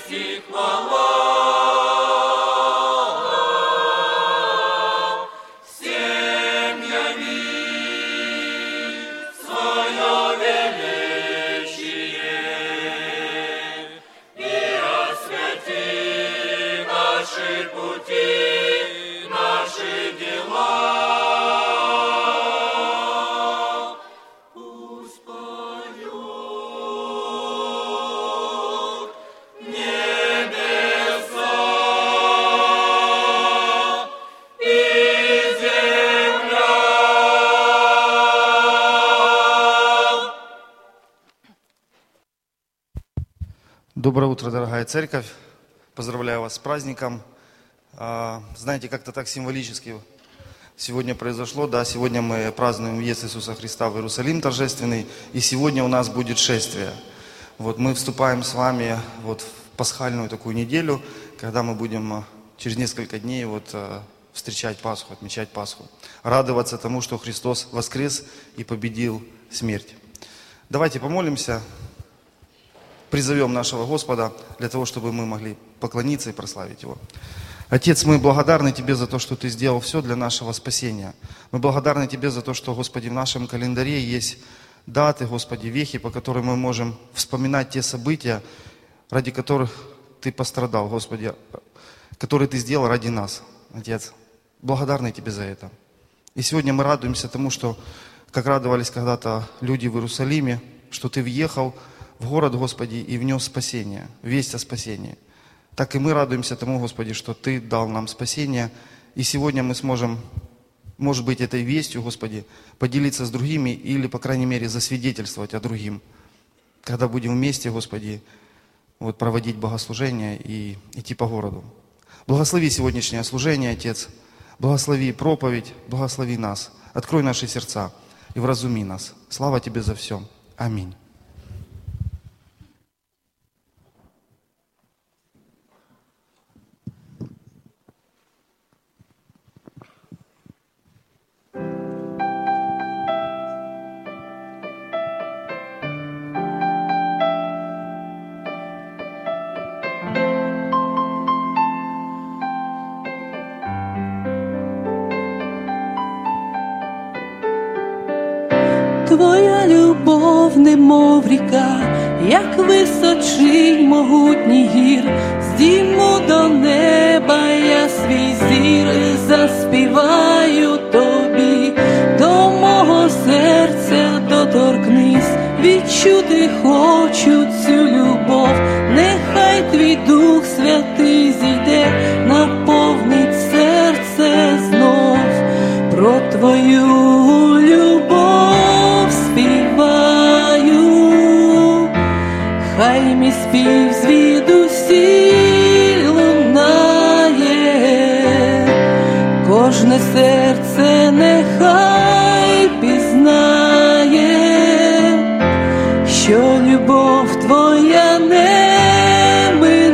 Доброе утро, дорогая церковь. Поздравляю вас с праздником. Знаете, как-то так символически сегодня произошло. Да, сегодня мы празднуем въезд Иисуса Христа в Иерусалим торжественный. И сегодня у нас будет шествие. Вот мы вступаем с вами вот в пасхальную такую неделю, когда мы будем через несколько дней встречать Пасху, отмечать Пасху. Радоваться тому, что Христос воскрес и победил смерть. Давайте помолимся. Призовем нашего Господа для того, чтобы мы могли поклониться и прославить Его. Отец, мы благодарны Тебе за то, что Ты сделал все для нашего спасения. Мы благодарны Тебе за то, что, Господи, в нашем календаре есть даты, Господи, вехи, по которым мы можем вспоминать те события, ради которых Ты пострадал, Господи, которые Ты сделал ради нас, Отец. Благодарны Тебе за это. И сегодня мы радуемся тому, что, как радовались когда-то люди в Иерусалиме, что Ты въехал в город, Господи, и внес спасение, весть о спасении. Так и мы радуемся тому, Господи, что Ты дал нам спасение. И сегодня мы сможем, может быть, этой вестью, Господи, поделиться с другими или, по крайней мере, засвидетельствовать о другим. Когда будем вместе, Господи, проводить богослужение и идти по городу. Благослови сегодняшнее служение, Отец. Благослови проповедь, благослови нас. Открой наши сердца и вразуми нас. Слава Тебе за все. Аминь. Твоя любов, немов ріка, як височинь могутній гір, здійму до неба я свій зір, заспіваю тобі, до мого серця доторкнись, відчути хочу цю любов, нехай твій Дух Святий зійде, наповнить серце знов про твою любов співаю, хай мій спів звідусіль лунає, кожне серце нехай пізнає, що любов твоя не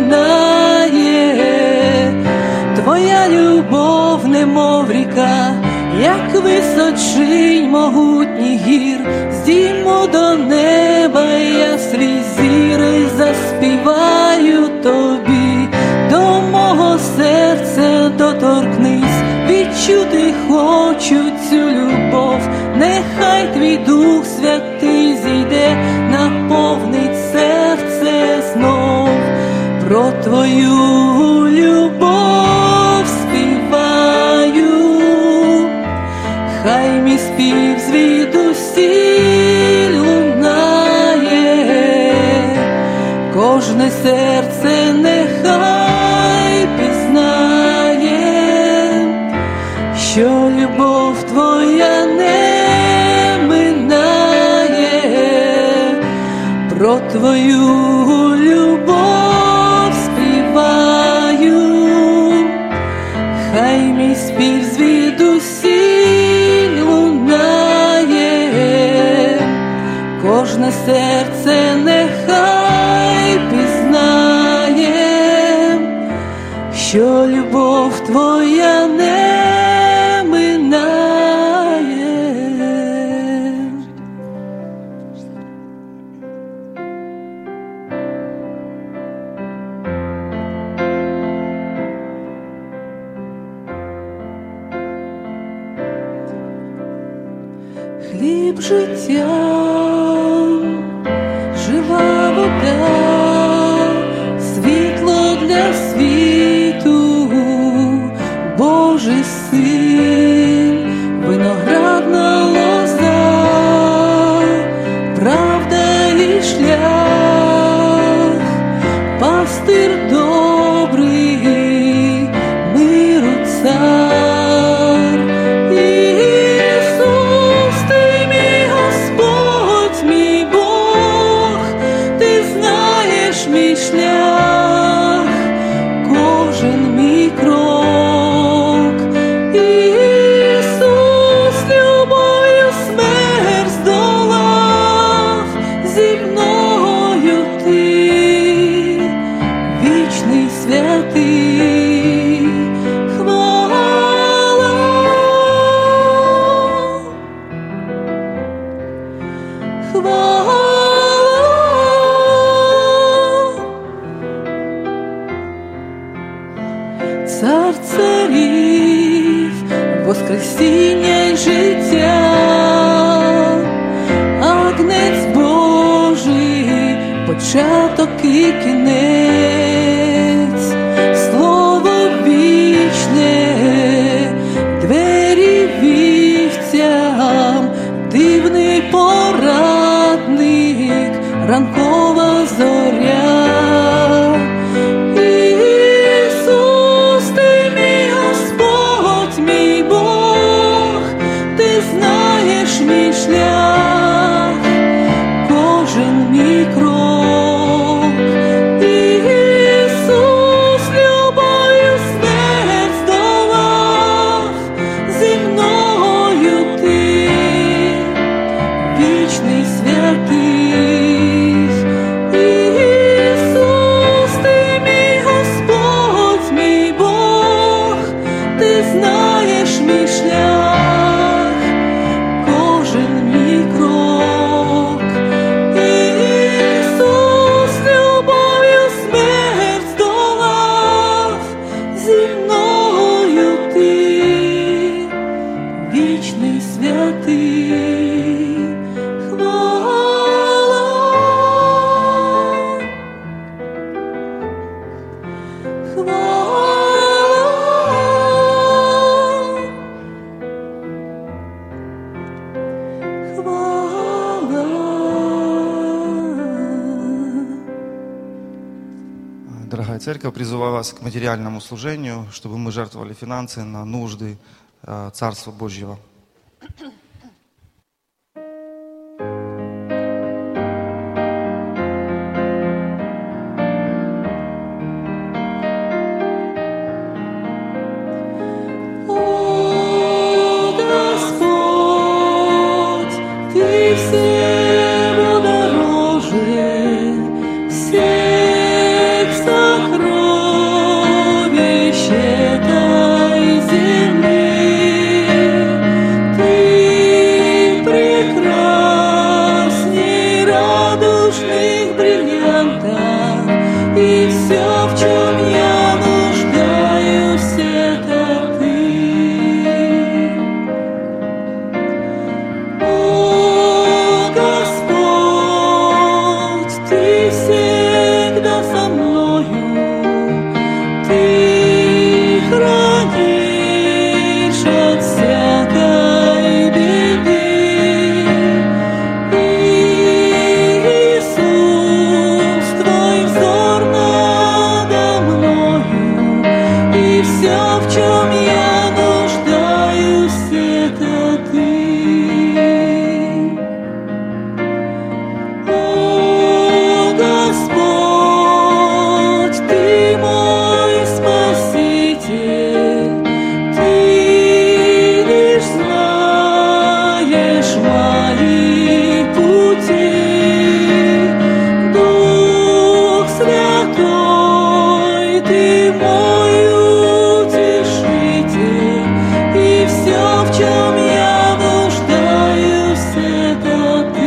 минає, твоя любов немов ріка, як височинь могутній гір, здійму до неба я свій зір, заспіваю тобі, до мого серця доторкнись, відчути хочу цю любов, нехай твій Дух Святий зійде, наповнить серце знов про твою любов співаю. Хай мій спів звідусіль лунає, кожне серце нехай пізнає, що любов твоя не минає, про твою любов співаю, хай мій спів звідусіль лунає, кожне серце нехай пізнає, що любов твоя не минає. життя, жива вода, світло для світу, Божий син, виноградна лоза, правда і шлях, пастир добрий, миру цар. Ісус, ти мій Господь, мій Бог, ти знаєш мій шлях, кожен мій крок. Ісус, любов'ю смерть здолав, зі мною ти, вічний святий. Хвала, хвала. Цар царів, воскресіння й життя, Агнець Божий, початок і кінець, слово вічне, двері вівцям, дивний порадник, ранкова зоря. Ісус, ти мій Господь, мій Бог, ти знаєш мій шлях, кожен мій крок. Ісус, любов'ю смерть здолав, зі мною ти, вічний святий. Ісус, ти мій Господь, мій Бог, ти знаєш мій шлях, кожен мій крок. Ісус, любов'ю смерть здолав, зі мною ти, вічний святий. Хвала, Дорогая церковь, призываю вас к материальному служению, чтобы мы жертвовали финансы на нужды Царства Божьего. О, Господь, ты всемногорожен, всех сокровищ этой земли. Ты прекрасней радужных бриллиантов, и все, в чем я нуждаюсь, это ты. О, Господь, ты всегда со мною, ты хранишь от всякой беды. Иисус, твой взор надо мною, и все, в чем я нуждаюсь, это ты. О, Господь, ты мой Спаситель, ты лишь знаешь мои пути. Дух Святой, ты мой утешитель, и все, в чем я нуждаюсь, это ты.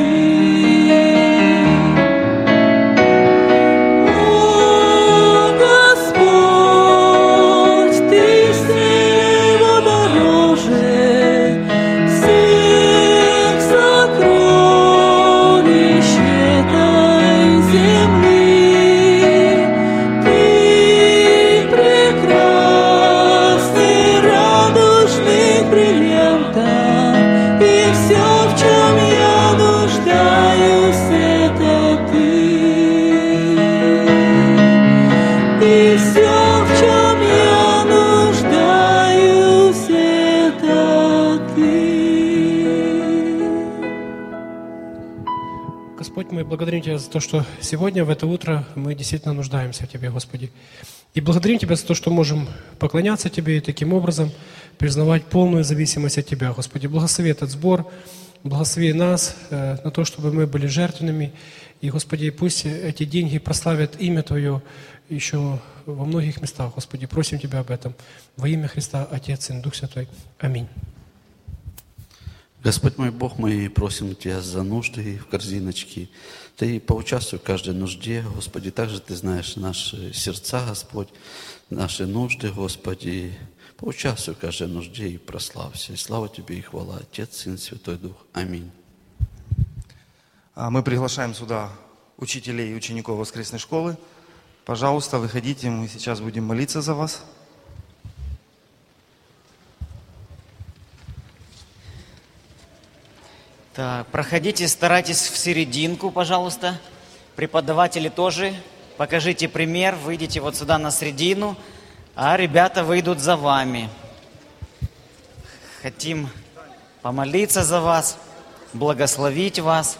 О, Господь, ты всего дороже всех сокровищ И все, в чем я нуждаюсь, это Ты. Господь, мы благодарим Тебя за то, что сегодня, в это утро, мы действительно нуждаемся в Тебе, Господи. И благодарим Тебя за то, что можем поклоняться Тебе и таким образом признавать полную зависимость от Тебя, Господи. Благослови этот сбор, благослови нас на то, чтобы мы были жертвенными. И, Господи, пусть эти деньги прославят имя Твое еще во многих местах, Господи. Просим Тебя об этом. Во имя Христа, Отец, Сын, Дух Святой. Аминь. Господь мой Бог, мы просим Тебя за нужды в корзиночке. Ты поучаствуй в каждой нужде, Господи. Также Ты знаешь наши сердца, Господь, наши нужды, Господи. Поучаствуй в каждой нужде и прославься. И слава Тебе и хвала, Отец, Сын, Святой Дух. Аминь. Мы приглашаем сюда учителей и учеников воскресной школы. Пожалуйста, выходите, мы сейчас будем молиться за вас. Так, проходите, старайтесь в серединку, пожалуйста. Преподаватели тоже. Покажите пример, выйдите вот сюда на середину, а ребята выйдут за вами. Хотим помолиться за вас, благословить вас.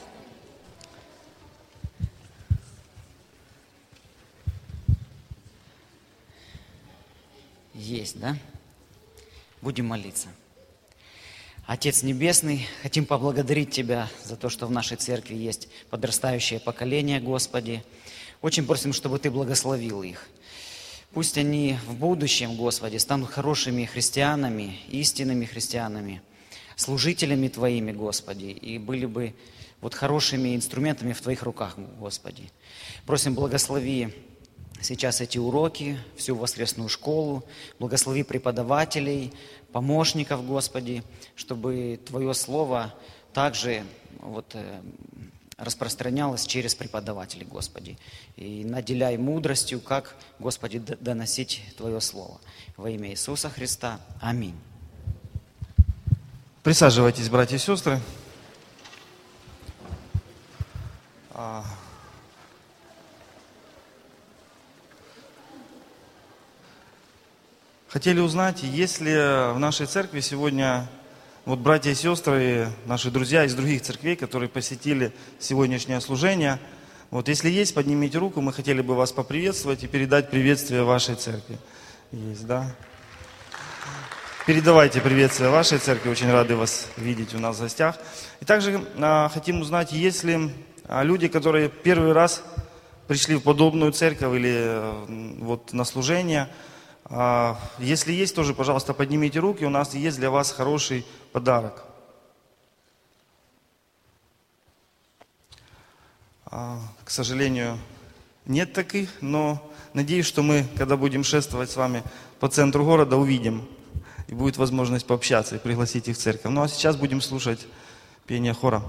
Есть, да? Будем молиться. Отец Небесный, хотим поблагодарить Тебя за то, что в нашей церкви есть подрастающее поколение, Господи. Очень просим, чтобы Ты благословил их. Пусть они в будущем, Господи, станут хорошими христианами, истинными христианами, служителями Твоими, Господи, и были бы вот хорошими инструментами в Твоих руках, Господи. Просим, благослови сейчас эти уроки, всю воскресную школу, благослови преподавателей, помощников, Господи, чтобы Твое Слово также распространялось через преподавателей, Господи. И наделяй мудростью, как, Господи, доносить Твое Слово. Во имя Иисуса Христа. Аминь. Присаживайтесь, братья и сестры. Хотели узнать, есть ли в нашей церкви сегодня братья и сестры, наши друзья из других церквей, которые посетили сегодняшнее служение. Если есть, поднимите руку, мы хотели бы вас поприветствовать и передать приветствие вашей церкви. Есть, да? Передавайте приветствие вашей церкви, очень рады вас видеть у нас в гостях. И также хотим узнать, есть ли люди, которые первый раз пришли в подобную церковь или на служение. Если есть, тоже, пожалуйста, поднимите руки, у нас есть для вас хороший подарок. К сожалению, нет таких, но надеюсь, что мы, когда будем шествовать с вами по центру города, увидим. И будет возможность пообщаться и пригласить их в церковь. Ну а сейчас будем слушать пение хора.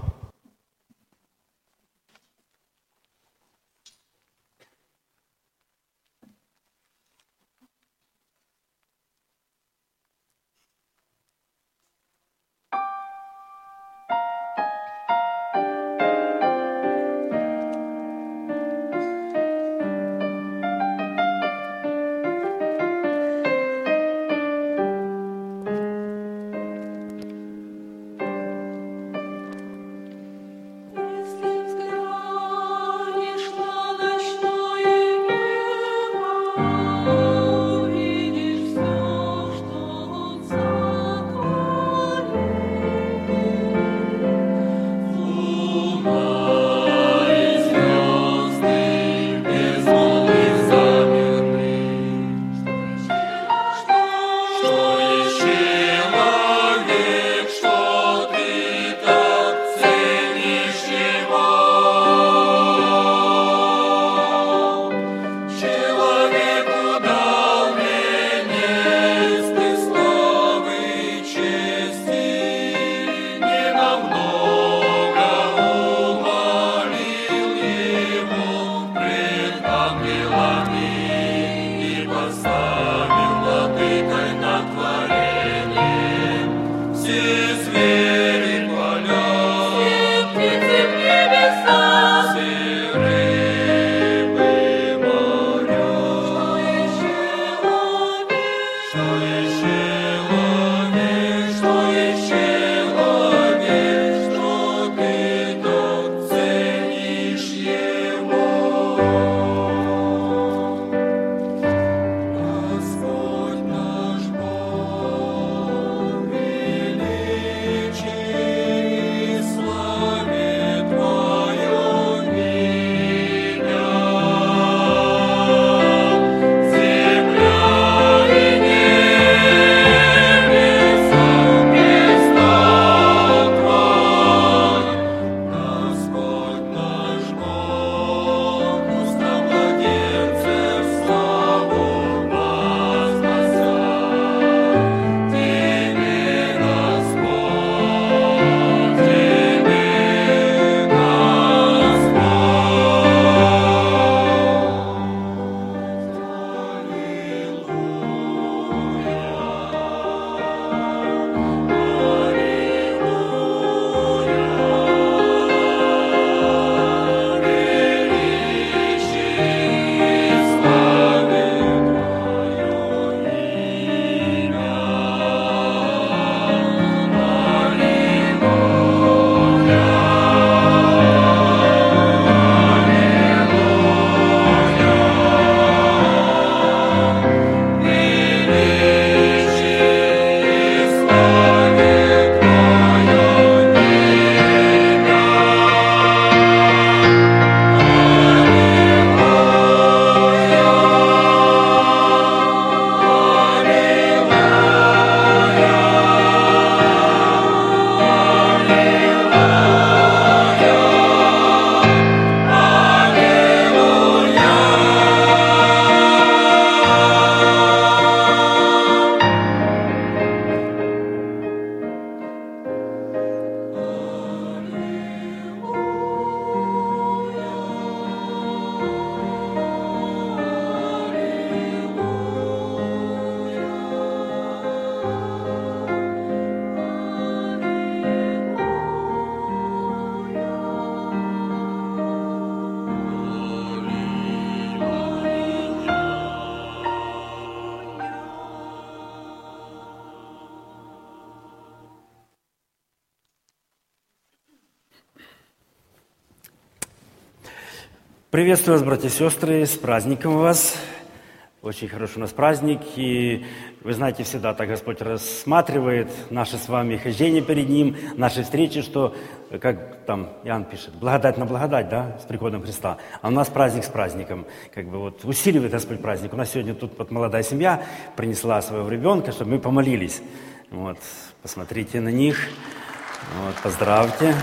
Приветствую вас, братья и сестры, с праздником вас. Очень хороший у нас праздник, и вы знаете, всегда так Господь рассматривает наше с вами хождение перед Ним, наши встречи, что, как там Иоанн пишет, благодать на благодать, да, с приходом Христа. А у нас праздник с праздником, как бы вот усиливает Господь праздник. У нас сегодня тут вот молодая семья принесла своего ребенка, чтобы мы помолились. Вот, посмотрите на них, вот, поздравьте.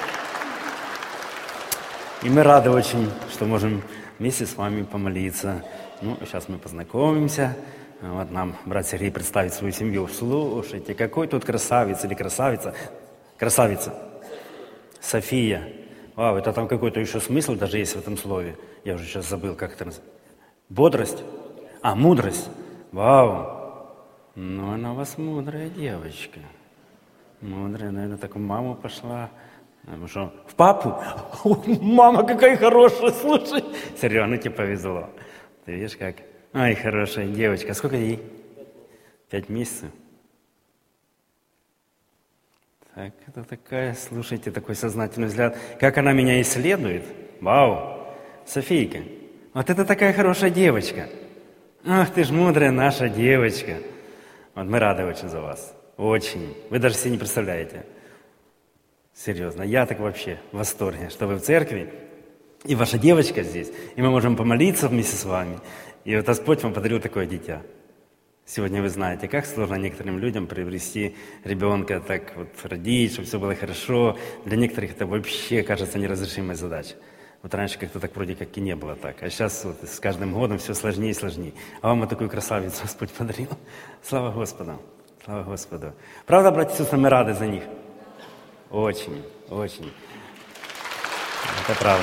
И мы рады очень, что можем вместе с вами помолиться. Ну, сейчас мы познакомимся. Вот нам брат Сергей представит свою семью. Слушайте, какой тут красавец или красавица. Красавица. София. Вау, это там какой-то еще смысл даже есть в этом слове. Я уже сейчас забыл, как это называется. Бодрость? А, мудрость. Вау. Ну, она у вас мудрая девочка. Мудрая, наверное, так в маму пошла. Ну что, в папу? О, мама какая хорошая, слушай. Серега, ну тебе повезло. Ты видишь как? Ай, хорошая девочка. Сколько ей? 5 месяцев. Так, это такая, слушайте, такой сознательный взгляд. Как она меня исследует. Вау. Софийка, вот это такая хорошая девочка. Ах, ты ж мудрая наша девочка. Вот мы рады очень за вас. Очень. Вы даже себе не представляете. Серьезно, я так вообще в восторге, что вы в церкви. И ваша девочка здесь, и мы можем помолиться вместе с вами. И вот Господь вам подарил такое дитя. Сегодня вы знаете, как сложно некоторым людям приобрести ребенка, так вот родить, чтобы все было хорошо. Для некоторых это вообще кажется неразрешимой задачей. Вот раньше как-то так вроде как и не было так. А сейчас вот с каждым годом все сложнее и сложнее. А вам вот такую красавицу Господь подарил. Слава Господу! Слава Господу! Правда, братья и сестры, мы рады за них? Очень, очень. Это правда.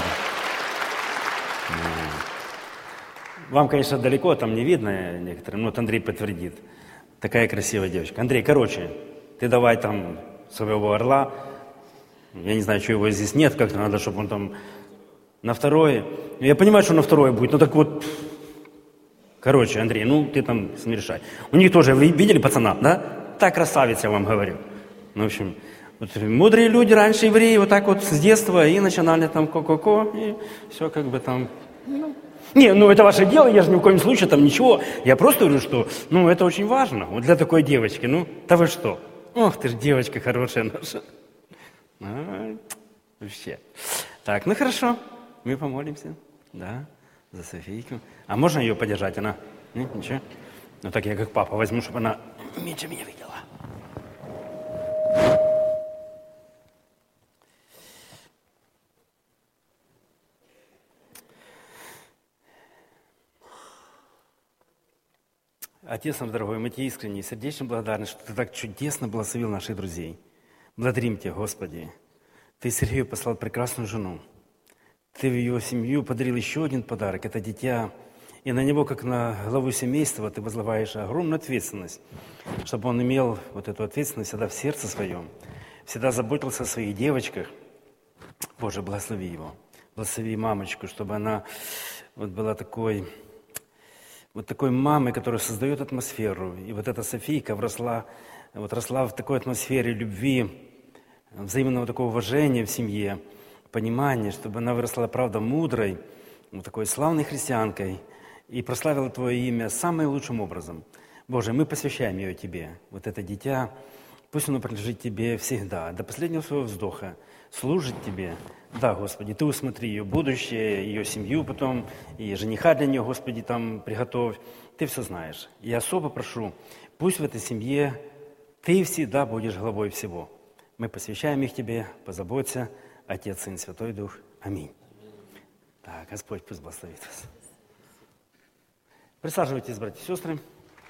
Вам, конечно, далеко, там не видно некоторым, но вот Андрей подтвердит. Такая красивая девочка. Андрей, короче, ты давай там своего орла, я не знаю, что его здесь нет, как-то надо, чтобы он там на второе. Я понимаю, что на второе будет, но так вот, короче, Андрей, ну ты там не решай. У них тоже, вы видели пацана, да? Так красавец, я вам говорю. Ну, в общем, вот мудрые люди раньше, евреи, вот так вот с детства и начинали там ко-ко-ко, и все как бы там... Не, ну это ваше дело, я же ни в коем случае там ничего. Я просто говорю, что, ну, это очень важно. Вот для такой девочки, ну, да вы что? Ох, ты ж девочка хорошая наша. Вообще. Так, ну хорошо, мы помолимся, да, за Софийку. А можно ее подержать, она? Нет, ничего? Ну так я как папа возьму, чтобы она меньше меня видела. Отец наш дорогой, мы тебе искренне и сердечно благодарны, что ты так чудесно благословил наших друзей. Благодарим тебя, Господи. Ты Сергею послал прекрасную жену. Ты в его семью подарил еще один подарок, это дитя. И на него, как на главу семейства, ты возлагаешь огромную ответственность, чтобы он имел вот эту ответственность всегда в сердце своем, всегда заботился о своих девочках. Боже, благослови его. Благослови мамочку, чтобы она вот была такой мамой, которая создает атмосферу. И вот эта Софийка росла в такой атмосфере любви, взаимного такого уважения в семье, понимания, чтобы она выросла, правда, мудрой, вот такой славной христианкой и прославила Твое имя самым лучшим образом. Боже, мы посвящаем ее Тебе, вот это дитя, пусть оно принадлежит Тебе всегда, до последнего своего вздоха, служит Тебе. Да, Господи, Ты усмотри ее будущее, ее семью потом, и жениха для нее, Господи, там приготовь. Ты все знаешь. И особо прошу, пусть в этой семье Ты всегда будешь главой всего. Мы посвящаем их Тебе, позаботься, Отец, Сын, Святой Дух. Аминь. Так, Господь пусть благословит вас. Присаживайтесь, братья и сестры.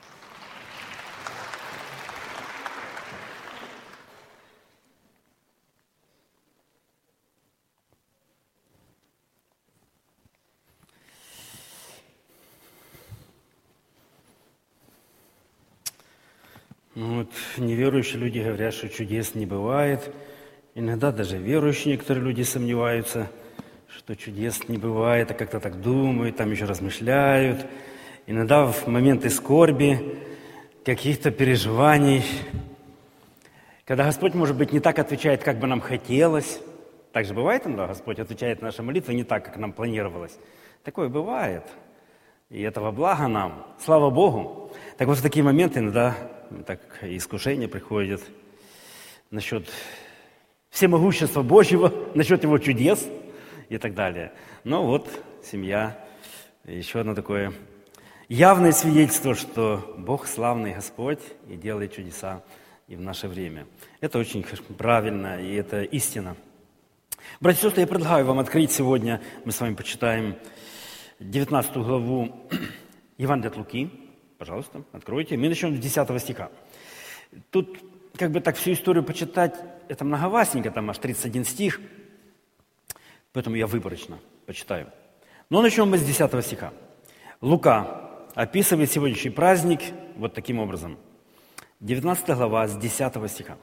Ну, вот неверующие люди говорят, что чудес не бывает. Иногда даже верующие некоторые люди сомневаются, что чудес не бывает, а как-то так думают, там еще размышляют. Иногда в моменты скорби, каких-то переживаний, когда Господь, может быть, не так отвечает, как бы нам хотелось, Так же бывает иногда, Господь отвечает на наши молитвы не так, как нам планировалось. Такое бывает. И этого блага нам. Слава Богу. Так вот в такие моменты иногда так искушение приходит насчет всемогущества Божьего, насчет Его чудес и так далее. Но вот семья, еще одно такое явное свидетельство, что Бог славный Господь и делает чудеса и в наше время. Это очень правильно, и это истина. Братья и сестры, я предлагаю вам открыть сегодня, мы с вами почитаем 19 главу Евангелия от Луки. Пожалуйста, откройте. Мы начнем с 10 стиха. Тут как бы так всю историю почитать, это многовастенько, там аж 31 стих, поэтому я выборочно почитаю. Но начнем мы с 10 стиха. Лука описывает сегодняшний праздник вот таким образом. 19 глава с 10 стиха.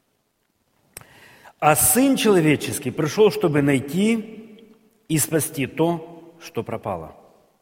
«А Сын Человеческий пришел, чтобы найти и спасти то, что пропало».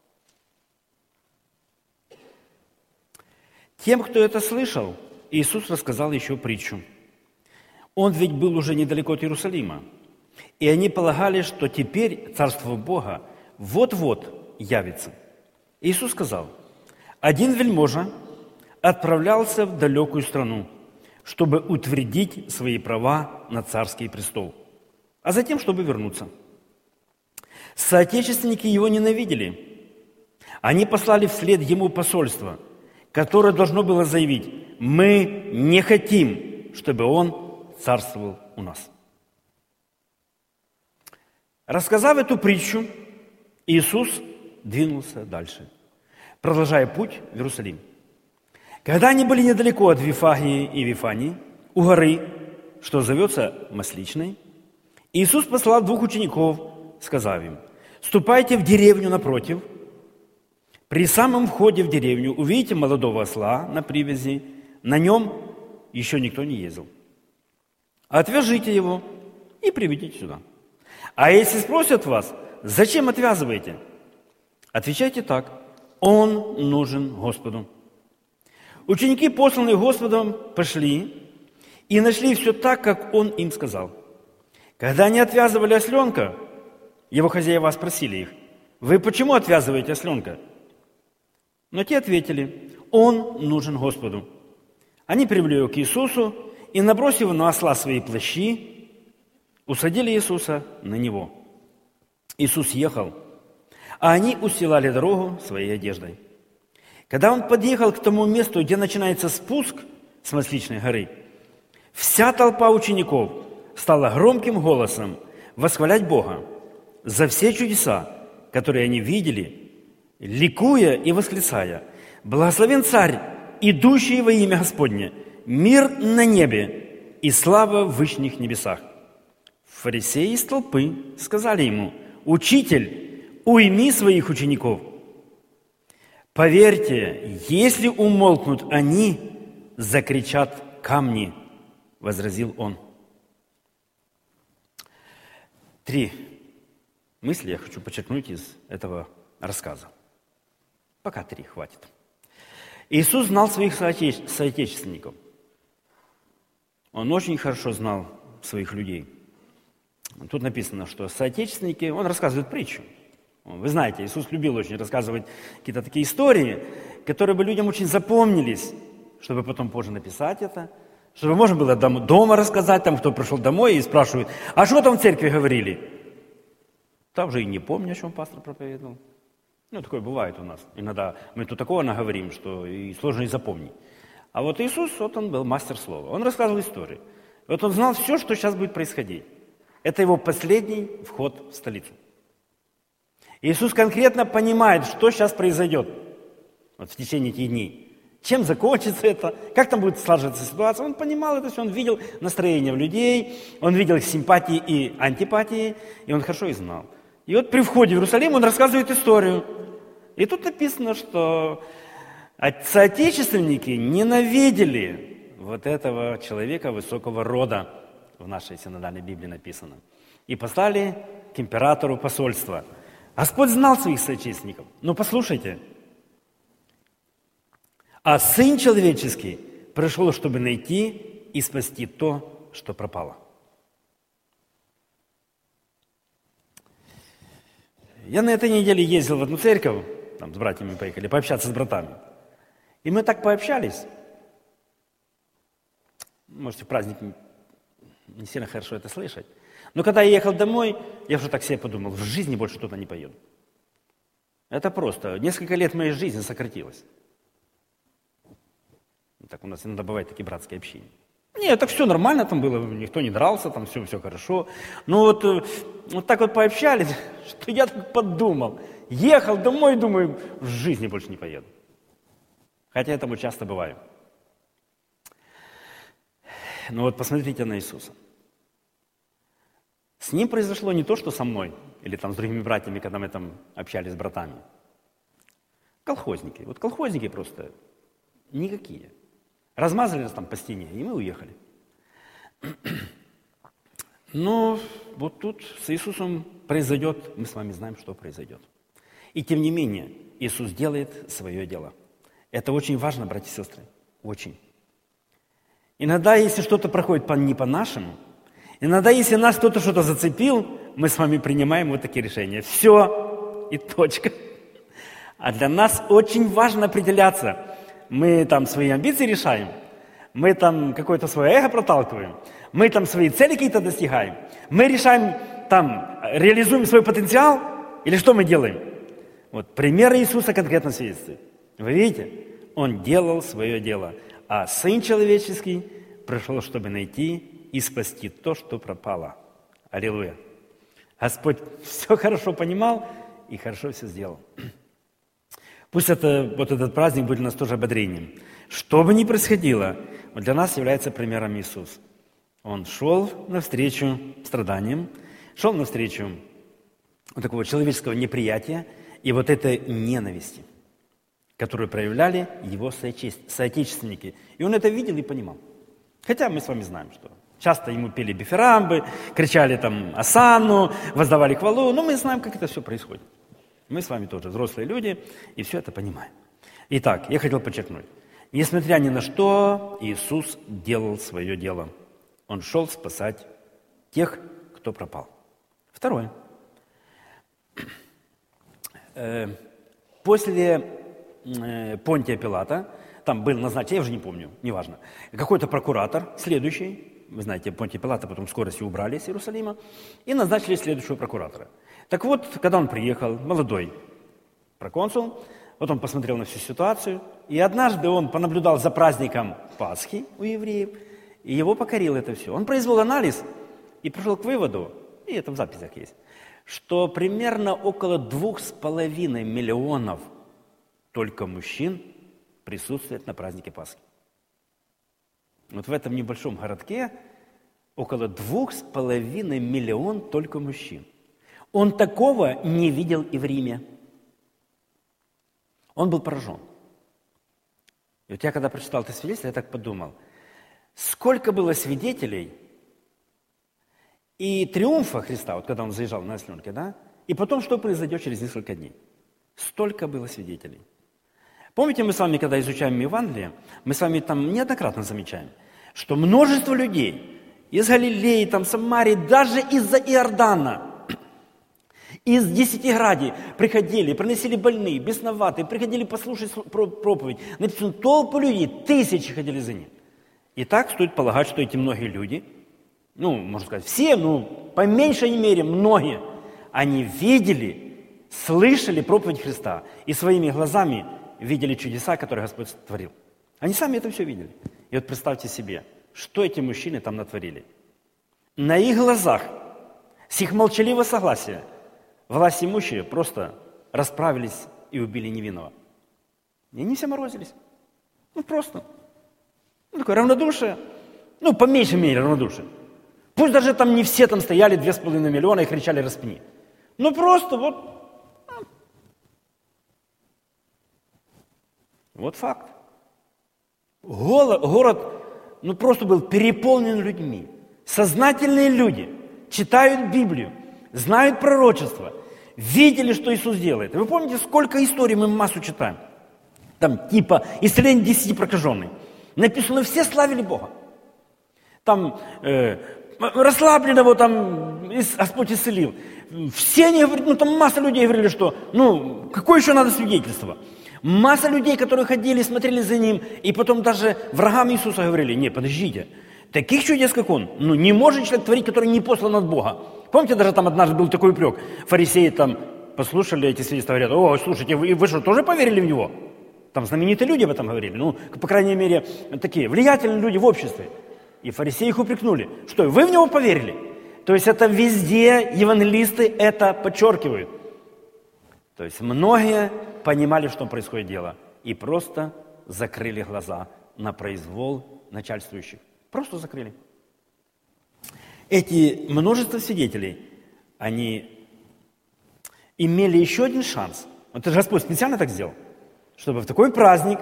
Тем, кто это слышал, Иисус рассказал еще притчу. Он ведь был уже недалеко от Иерусалима, и они полагали, что теперь Царство Бога вот-вот явится. Иисус сказал: «Один вельможа отправлялся в далекую страну, чтобы утвердить свои права на царский престол, а затем, чтобы вернуться. Соотечественники его ненавидели. Они послали вслед ему посольство, которое должно было заявить: мы не хотим, чтобы он царствовал у нас». Рассказав эту притчу, Иисус двинулся дальше, продолжая путь в Иерусалим. Когда они были недалеко от Вифагии и Вифании, у горы, что зовется Масличной, Иисус послал 2 учеников, сказав им: «Ступайте в деревню напротив. При самом входе в деревню увидите молодого осла на привязи, на нем еще никто не ездил. Отвяжите его и приведите сюда. А если спросят вас: зачем отвязываете? Отвечайте так: он нужен Господу». Ученики, посланные Господом, пошли и нашли все так, как он им сказал. Когда они отвязывали осленка, его хозяева спросили их: «Вы почему отвязываете осленка?» Но те ответили: «Он нужен Господу». Они привели его к Иисусу и, набросив на осла свои плащи, усадили Иисуса на него. Иисус ехал, а они устилали дорогу своей одеждой. Когда он подъехал к тому месту, где начинается спуск с Масличной горы, вся толпа учеников стала громким голосом восхвалять Бога за все чудеса, которые они видели, ликуя и восклицая: «Благословен Царь, идущий во имя Господне, мир на небе и слава в вышних небесах». Фарисеи из толпы сказали ему: «Учитель, уйми своих учеников». «Поверьте, если умолкнут они, закричат камни», — возразил он. 3 мысли я хочу подчеркнуть из этого рассказа. Пока 3 хватит. Иисус знал своих соотечественников. Он очень хорошо знал своих людей. Тут написано, что соотечественники, он рассказывает притчу. Вы знаете, Иисус любил очень рассказывать какие-то такие истории, которые бы людям очень запомнились, чтобы потом позже написать это, чтобы можно было дома рассказать, там, кто пришел домой и спрашивает: «А что там в церкви говорили?» Там же и не помню, о чем пастор проповедовал. Ну, такое бывает у нас. Иногда мы тут такого наговорим, что и сложно и запомнить. А вот Иисус, вот он был мастер слова. Он рассказывал истории. Вот он знал все, что сейчас будет происходить. Это его последний вход в столицу. Иисус конкретно понимает, что сейчас произойдет вот в течение этих дней. Чем закончится это, как там будет сложиться ситуация. Он понимал это все, он видел настроение людей, он видел их симпатии и антипатии, и он хорошо их знал. И вот при входе в Иерусалим он рассказывает историю. И тут написано, что соотечественники ненавидели вот этого человека высокого рода, в нашей синодальной Библии написано, и послали к императору посольство. Господь знал своих соотечественников. Но послушайте. «А Сын Человеческий пришел, чтобы найти и спасти то, что пропало». Я на этой неделе ездил в одну церковь, там с братьями поехали, пообщаться с братами. И мы так пообщались. Можете, в праздник не сильно хорошо это слышать. Но когда я ехал домой, я уже так себе подумал, в жизни больше туда не поеду. Это просто. Несколько лет моей жизни сократилось. Так у нас иногда бывает такие братские общения. Нет, так все нормально там было, никто не дрался, там все хорошо. Но вот так вот пообщались, что я так подумал. Ехал домой, думаю, в жизни больше не поеду. Хотя я там часто бываю. Но вот посмотрите на Иисуса. С Ним произошло не то, что со мной, или там с другими братьями, когда мы там общались с братами. Колхозники. Вот колхозники просто никакие. Размазали нас там по стене, и мы уехали. Но вот тут с Иисусом произойдет, мы с вами знаем, что произойдет. И тем не менее, Иисус делает свое дело. Это очень важно, братья и сестры, очень. Иногда, если что-то проходит не по-нашему, иногда, если нас кто-то что-то зацепил, мы с вами принимаем вот такие решения. Все, и точка. А для нас очень важно определяться. Мы там свои амбиции решаем, мы там какое-то свое эго проталкиваем, мы там свои цели какие-то достигаем, мы решаем, там, реализуем свой потенциал, или что мы делаем? Вот пример Иисуса конкретно свидетельствует. Вы видите, Он делал свое дело, а Сын Человеческий пришел, чтобы найти и спасти то, что пропало. Аллилуйя. Господь все хорошо понимал и хорошо все сделал. Пусть вот этот праздник будет для нас тоже ободрением. Что бы ни происходило, вот для нас является примером Иисус. Он шел навстречу страданиям, шел навстречу вот такого человеческого неприятия и вот этой ненависти, которую проявляли его соотечественники. И он это видел и понимал. Хотя мы с вами знаем, что часто ему пели биферамбы, кричали там «Осанну», воздавали хвалу, но мы знаем, как это все происходит. Мы с вами тоже взрослые люди, и все это понимаем. Итак, я хотел подчеркнуть. Несмотря ни на что, Иисус делал свое дело. Он шел спасать тех, кто пропал. Второе. После Понтия Пилата, там был назначен, я уже не помню, неважно, какой-то прокуратор, следующий, вы знаете, Понтия Пилата потом в скорости убрали из Иерусалима, и назначили следующего прокуратора. Так вот, когда он приехал, молодой проконсул, вот он посмотрел на всю ситуацию, и однажды он понаблюдал за праздником Пасхи у евреев, и его покорило это все. Он произвел анализ и пришел к выводу, и это в записях есть, что примерно около 2,5 миллионов только мужчин присутствует на празднике Пасхи. Вот в этом небольшом городке около 2,5 миллионов только мужчин. Он такого не видел и в Риме. Он был поражен. И вот я, когда прочитал это свидетельство, я так подумал, сколько было свидетелей и триумфа Христа, вот когда он заезжал на Осленке, да, и потом, что произойдет через несколько дней. Столько было свидетелей. Помните, мы с вами, когда изучаем Евангелие, мы с вами там неоднократно замечаем, что множество людей из Галилеи, там, Самарии, даже из-за Иордана, из Десятиградий приходили, приносили больные, бесноватые, приходили послушать проповедь. Написано, толпы людей, тысячи ходили за ним. И так стоит полагать, что эти многие люди, можно сказать, все, по меньшей мере, многие, они видели, слышали проповедь Христа и своими глазами видели чудеса, которые Господь творил. Они сами это все видели. И вот представьте себе, что эти мужчины там натворили. На их глазах, с их молчаливого согласия, власть имущие просто расправились и убили невинного. И они все морозились. Просто. Такое равнодушие. По меньшей мере равнодушие. Пусть даже там не все там стояли 2,5 миллиона и кричали «распни». Просто вот факт. Город просто был переполнен людьми. Сознательные люди читают Библию, знают пророчество, видели, что Иисус делает. Вы помните, сколько историй мы массу читаем? Там типа исцеление 10 прокаженных. Написано, все славили Бога. Там расслабленного там Господь исцелил. Все они говорят, там масса людей говорили, что, какое еще надо свидетельство? Масса людей, которые ходили, смотрели за ним, и потом даже врагам Иисуса говорили, не, подождите, таких чудес, как он, не может человек творить, который не послан от Бога. Помните, даже там однажды был такой упрек, фарисеи там послушали эти свидетельства, говорят, слушайте, вы что, тоже поверили в него? Там знаменитые люди об этом говорили, по крайней мере, такие влиятельные люди в обществе. И фарисеи их упрекнули, что вы в него поверили? То есть это везде евангелисты это подчеркивают. То есть многие понимали, что происходит дело, и просто закрыли глаза на произвол начальствующих. Просто закрыли. Эти множество свидетелей, они имели еще один шанс. Вот это же Господь специально так сделал, чтобы в такой праздник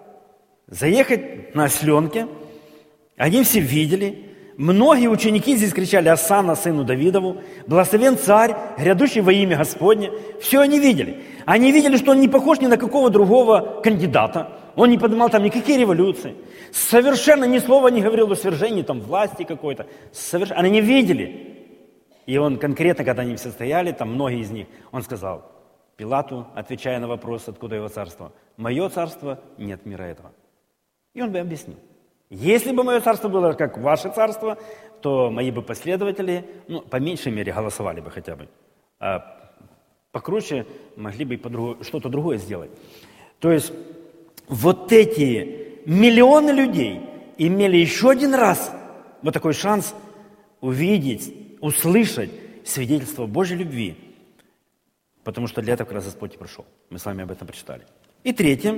заехать на осленке. Они все видели. Многие ученики здесь кричали «Осанна сыну Давидову», «Благословен царь, грядущий во имя Господне». Все они видели. Они видели, что он не похож ни на какого другого кандидата. Он не поднимал там никакие революции. Совершенно ни слова не говорил о свержении там власти какой-то. Они не видели. И он конкретно, когда они все стояли, там многие из них, он сказал Пилату, отвечая на вопрос, откуда его царство: «Мое царство нет мира этого». И он бы объяснил. Если бы мое царство было как ваше царство, то мои бы последователи, по меньшей мере, голосовали бы хотя бы. А покруче могли бы что-то другое сделать. То есть вот эти миллионы людей имели еще один раз вот такой шанс увидеть, услышать свидетельство Божьей любви. Потому что для этого как раз Господь и пришел. Мы с вами об этом прочитали. И третье,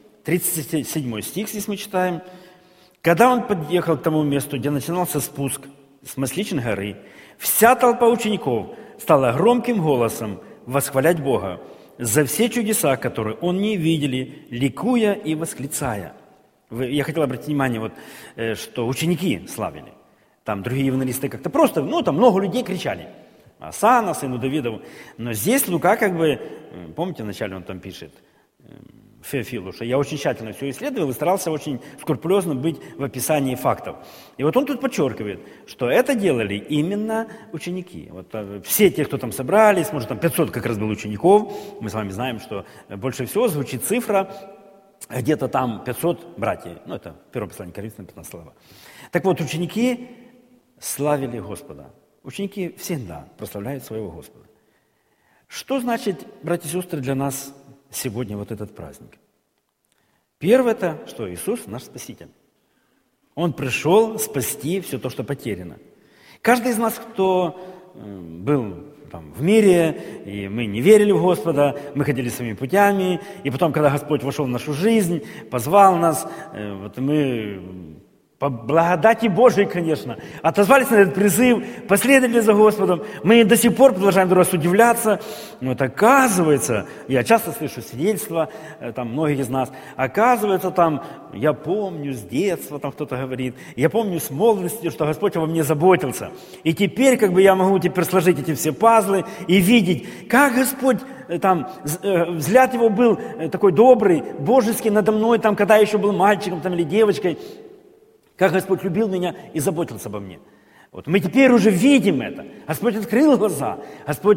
37 стих здесь мы читаем. Когда он подъехал к тому месту, где начинался спуск с Масличной горы, вся толпа учеников стала громким голосом восхвалять Бога за все чудеса, которые они видели, ликуя и восклицая. Я хотел обратить внимание, что ученики славили. Там другие евангелисты как-то просто, там много людей кричали. Осанна, сыну Давидову. Но здесь Лука помните, вначале он там пишет, Феофилу, что я очень тщательно все исследовал и старался очень скрупулезно быть в описании фактов. И вот он тут подчеркивает, что это делали именно ученики. Все те, кто там собрались, может, там 500 как раз было учеников, мы с вами знаем, что больше всего звучит цифра, где-то там 500 братьев. Это первое послание Коринфянам, 15 глава. Так вот, ученики славили Господа. Ученики всегда прославляют своего Господа. Что значит, братья и сестры, для нас сегодня вот этот праздник? Первое это, что Иисус наш Спаситель. Он пришел спасти все то, что потеряно. Каждый из нас, кто был там в мире, и мы не верили в Господа, мы ходили своими путями, и потом, когда Господь вошел в нашу жизнь, позвал нас, мы по благодати Божией, конечно, отозвались на этот призыв, последовали за Господом. Мы до сих пор продолжаем друг раз удивляться. Оказывается, я часто слышу свидетельства, там, многих из нас, оказывается, там, я помню с детства, там кто-то говорит, я помню с молодости, что Господь обо мне заботился. И теперь, я могу сложить эти все пазлы и видеть, как Господь, там, взгляд его был такой добрый, божеский надо мной, там, когда я еще был мальчиком там, или девочкой, как Господь любил меня и заботился обо мне. Мы теперь уже видим это. Господь открыл глаза. Господь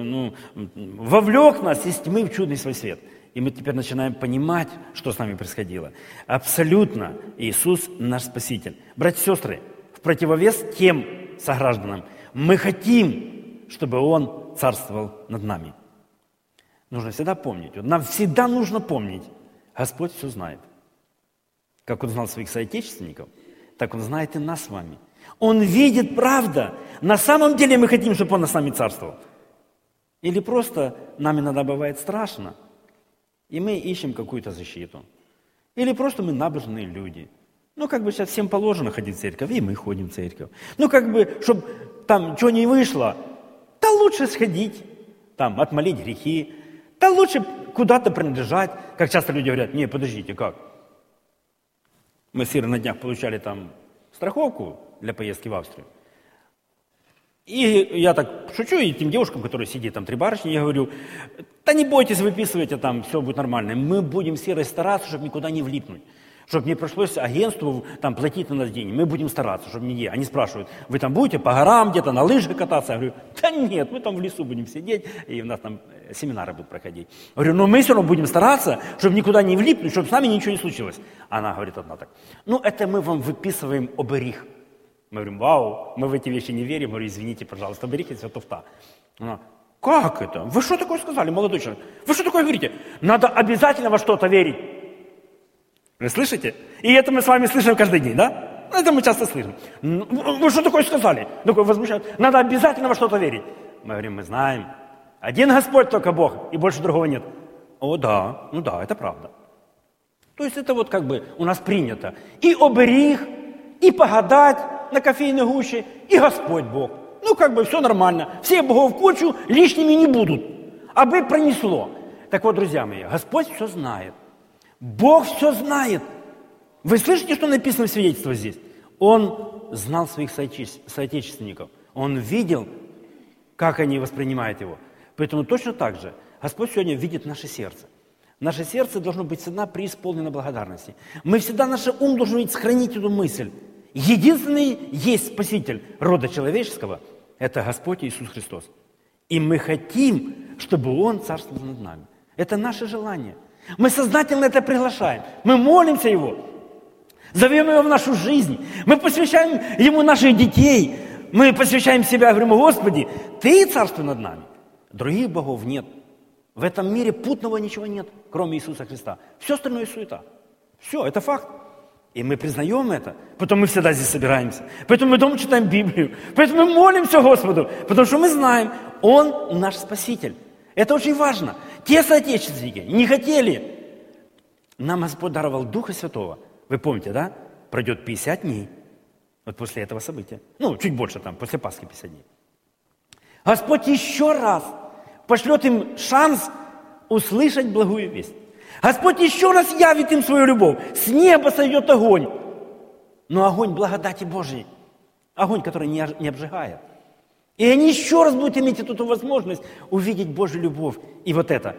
вовлек нас из тьмы в чудный свой свет. И мы теперь начинаем понимать, что с нами происходило. Абсолютно Иисус наш Спаситель. Братья и сестры, в противовес тем согражданам, мы хотим, чтобы Он царствовал над нами. Нужно всегда помнить. Нам всегда нужно помнить. Господь все знает. Как Он знал своих соотечественников, так Он знает и нас с вами. Он видит, правда. На самом деле мы хотим, чтобы Он с нами царствовал. Или просто нам иногда бывает страшно, и мы ищем какую-то защиту. Или просто мы набожные люди. Сейчас всем положено ходить в церковь, и мы ходим в церковь. Чтобы там что не вышло, да лучше сходить, там, отмолить грехи, да лучше куда-то принадлежать. Как часто люди говорят, не, подождите, как? Мы с Ирой на днях получали там страховку для поездки в Австрию. И я так шучу, и тем девушкам, которые сидят там, 3 барышни, я говорю, да не бойтесь, выписывайте там, все будет нормально. Мы будем с Ирой стараться, чтобы никуда не влипнуть. Чтобы не пришлось агентству там платить на нас деньги. Мы будем стараться, чтобы не. Они спрашивают, вы там будете по горам где-то, на лыжах кататься? Я говорю, да нет, мы там в лесу будем сидеть, и у нас там семинары будут проходить. Я говорю, но мы все равно будем стараться, чтобы никуда не влипнуть, чтобы с нами ничего не случилось. Она говорит одна так, ну это мы вам выписываем оберіг. Мы говорим, вау, мы в эти вещи не верим. Я говорю, извините, пожалуйста, оберіг – это все туфта. Она, как это? Вы что такое сказали, молодой человек? Вы что такое говорите? Надо обязательно во что-то верить. Вы слышите? И это мы с вами слышим каждый день, да? Это мы часто слышим. Вы что такое сказали? Такое возмущает. Надо обязательно во что-то верить. Мы говорим, мы знаем. Один Господь только Бог, и больше другого нет. О, да, ну да, это правда. То есть это вот как бы у нас принято. И оберіг, и погадать на кофейной гуще, и Господь Бог. Ну как бы все нормально. Все богов в кучу лишними не будут. Абы пронесло. Так вот, друзья мои, Господь все знает. Бог все знает. Вы слышите, что написано в свидетельстве здесь? Он знал своих соотечественников. Он видел, как они воспринимают его. Поэтому точно так же Господь сегодня видит наше сердце. Наше сердце должно быть всегда преисполнено благодарности. Мы всегда, наш ум должен сохранить эту мысль. Единственный есть Спаситель рода человеческого – это Господь Иисус Христос. И мы хотим, чтобы Он царствовал над нами. Это наше желание. Мы сознательно это приглашаем. Мы молимся Его. Зовем Его в нашу жизнь. Мы посвящаем Ему наших детей. Мы посвящаем себя, говорим, Господи, Ты царствуй над нами. Других богов нет. В этом мире путного ничего нет, кроме Иисуса Христа. Все остальное суета. Все, это факт. И мы признаем это. Поэтому мы всегда здесь собираемся. Поэтому мы дома читаем Библию. Поэтому мы молимся Господу. Потому что мы знаем, Он наш Спаситель. Это очень важно. Те соотечественники не хотели. Нам Господь даровал Духа Святого. Вы помните, да? Пройдет 50 дней. Вот после этого события. Ну, чуть больше там, после Пасхи 50 дней. Господь еще раз пошлет им шанс услышать благую весть. Господь еще раз явит им свою любовь. С неба сойдет огонь. Но огонь благодати Божьей. Огонь, который не обжигает. И они еще раз будут иметь эту возможность увидеть Божью любовь. И вот это.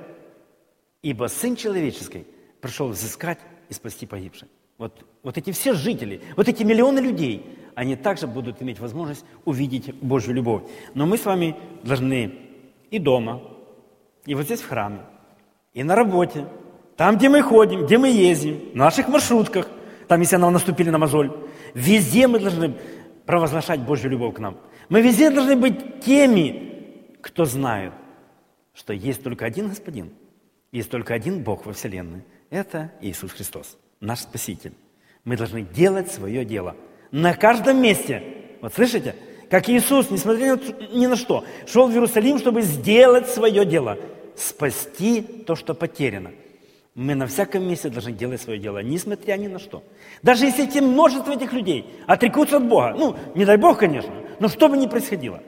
Ибо Сын Человеческий пришел взыскать и спасти погибших. Вот эти все жители, вот эти миллионы людей, они также будут иметь возможность увидеть Божью любовь. Но мы с вами должны и дома, и вот здесь в храме, и на работе, там, где мы ходим, где мы ездим, в наших маршрутках, там, если нам наступили на мозоль, везде мы должны провозглашать Божью любовь к нам. Мы везде должны быть теми, кто знает, что есть только один Господин, есть только один Бог во вселенной. Это Иисус Христос, наш Спаситель. Мы должны делать свое дело на каждом месте. Вот слышите? Как Иисус, несмотря ни на что, шел в Иерусалим, чтобы сделать свое дело, спасти то, что потеряно. Мы на всяком месте должны делать свое дело, несмотря ни на что. Даже если эти множество этих людей отрекутся от Бога, ну, не дай Бог, конечно, но что бы ни происходило,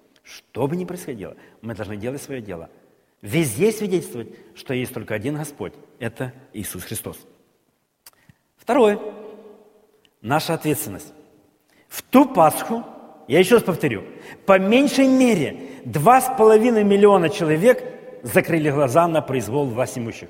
мы должны делать свое дело. Везде свидетельствовать, что есть только один Господь, это Иисус Христос. Второе. Наша ответственность. В ту Пасху, я еще раз повторю, по меньшей мере 2,5 миллиона человек закрыли глаза на произвол власть имущих.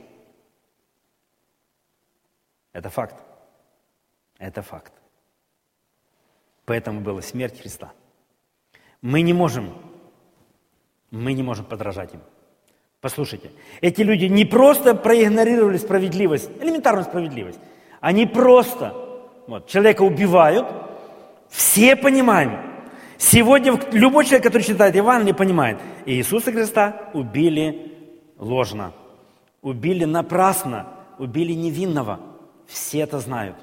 Это факт. Это факт. Поэтому была смерть Христа. Мы не можем подражать им. Послушайте, эти люди не просто проигнорировали справедливость, элементарную справедливость, они просто человека убивают. Все понимаем. Сегодня любой человек, который читает Евангелие, понимает, Иисуса Христа убили ложно, убили напрасно, убили невинного. Все это знают.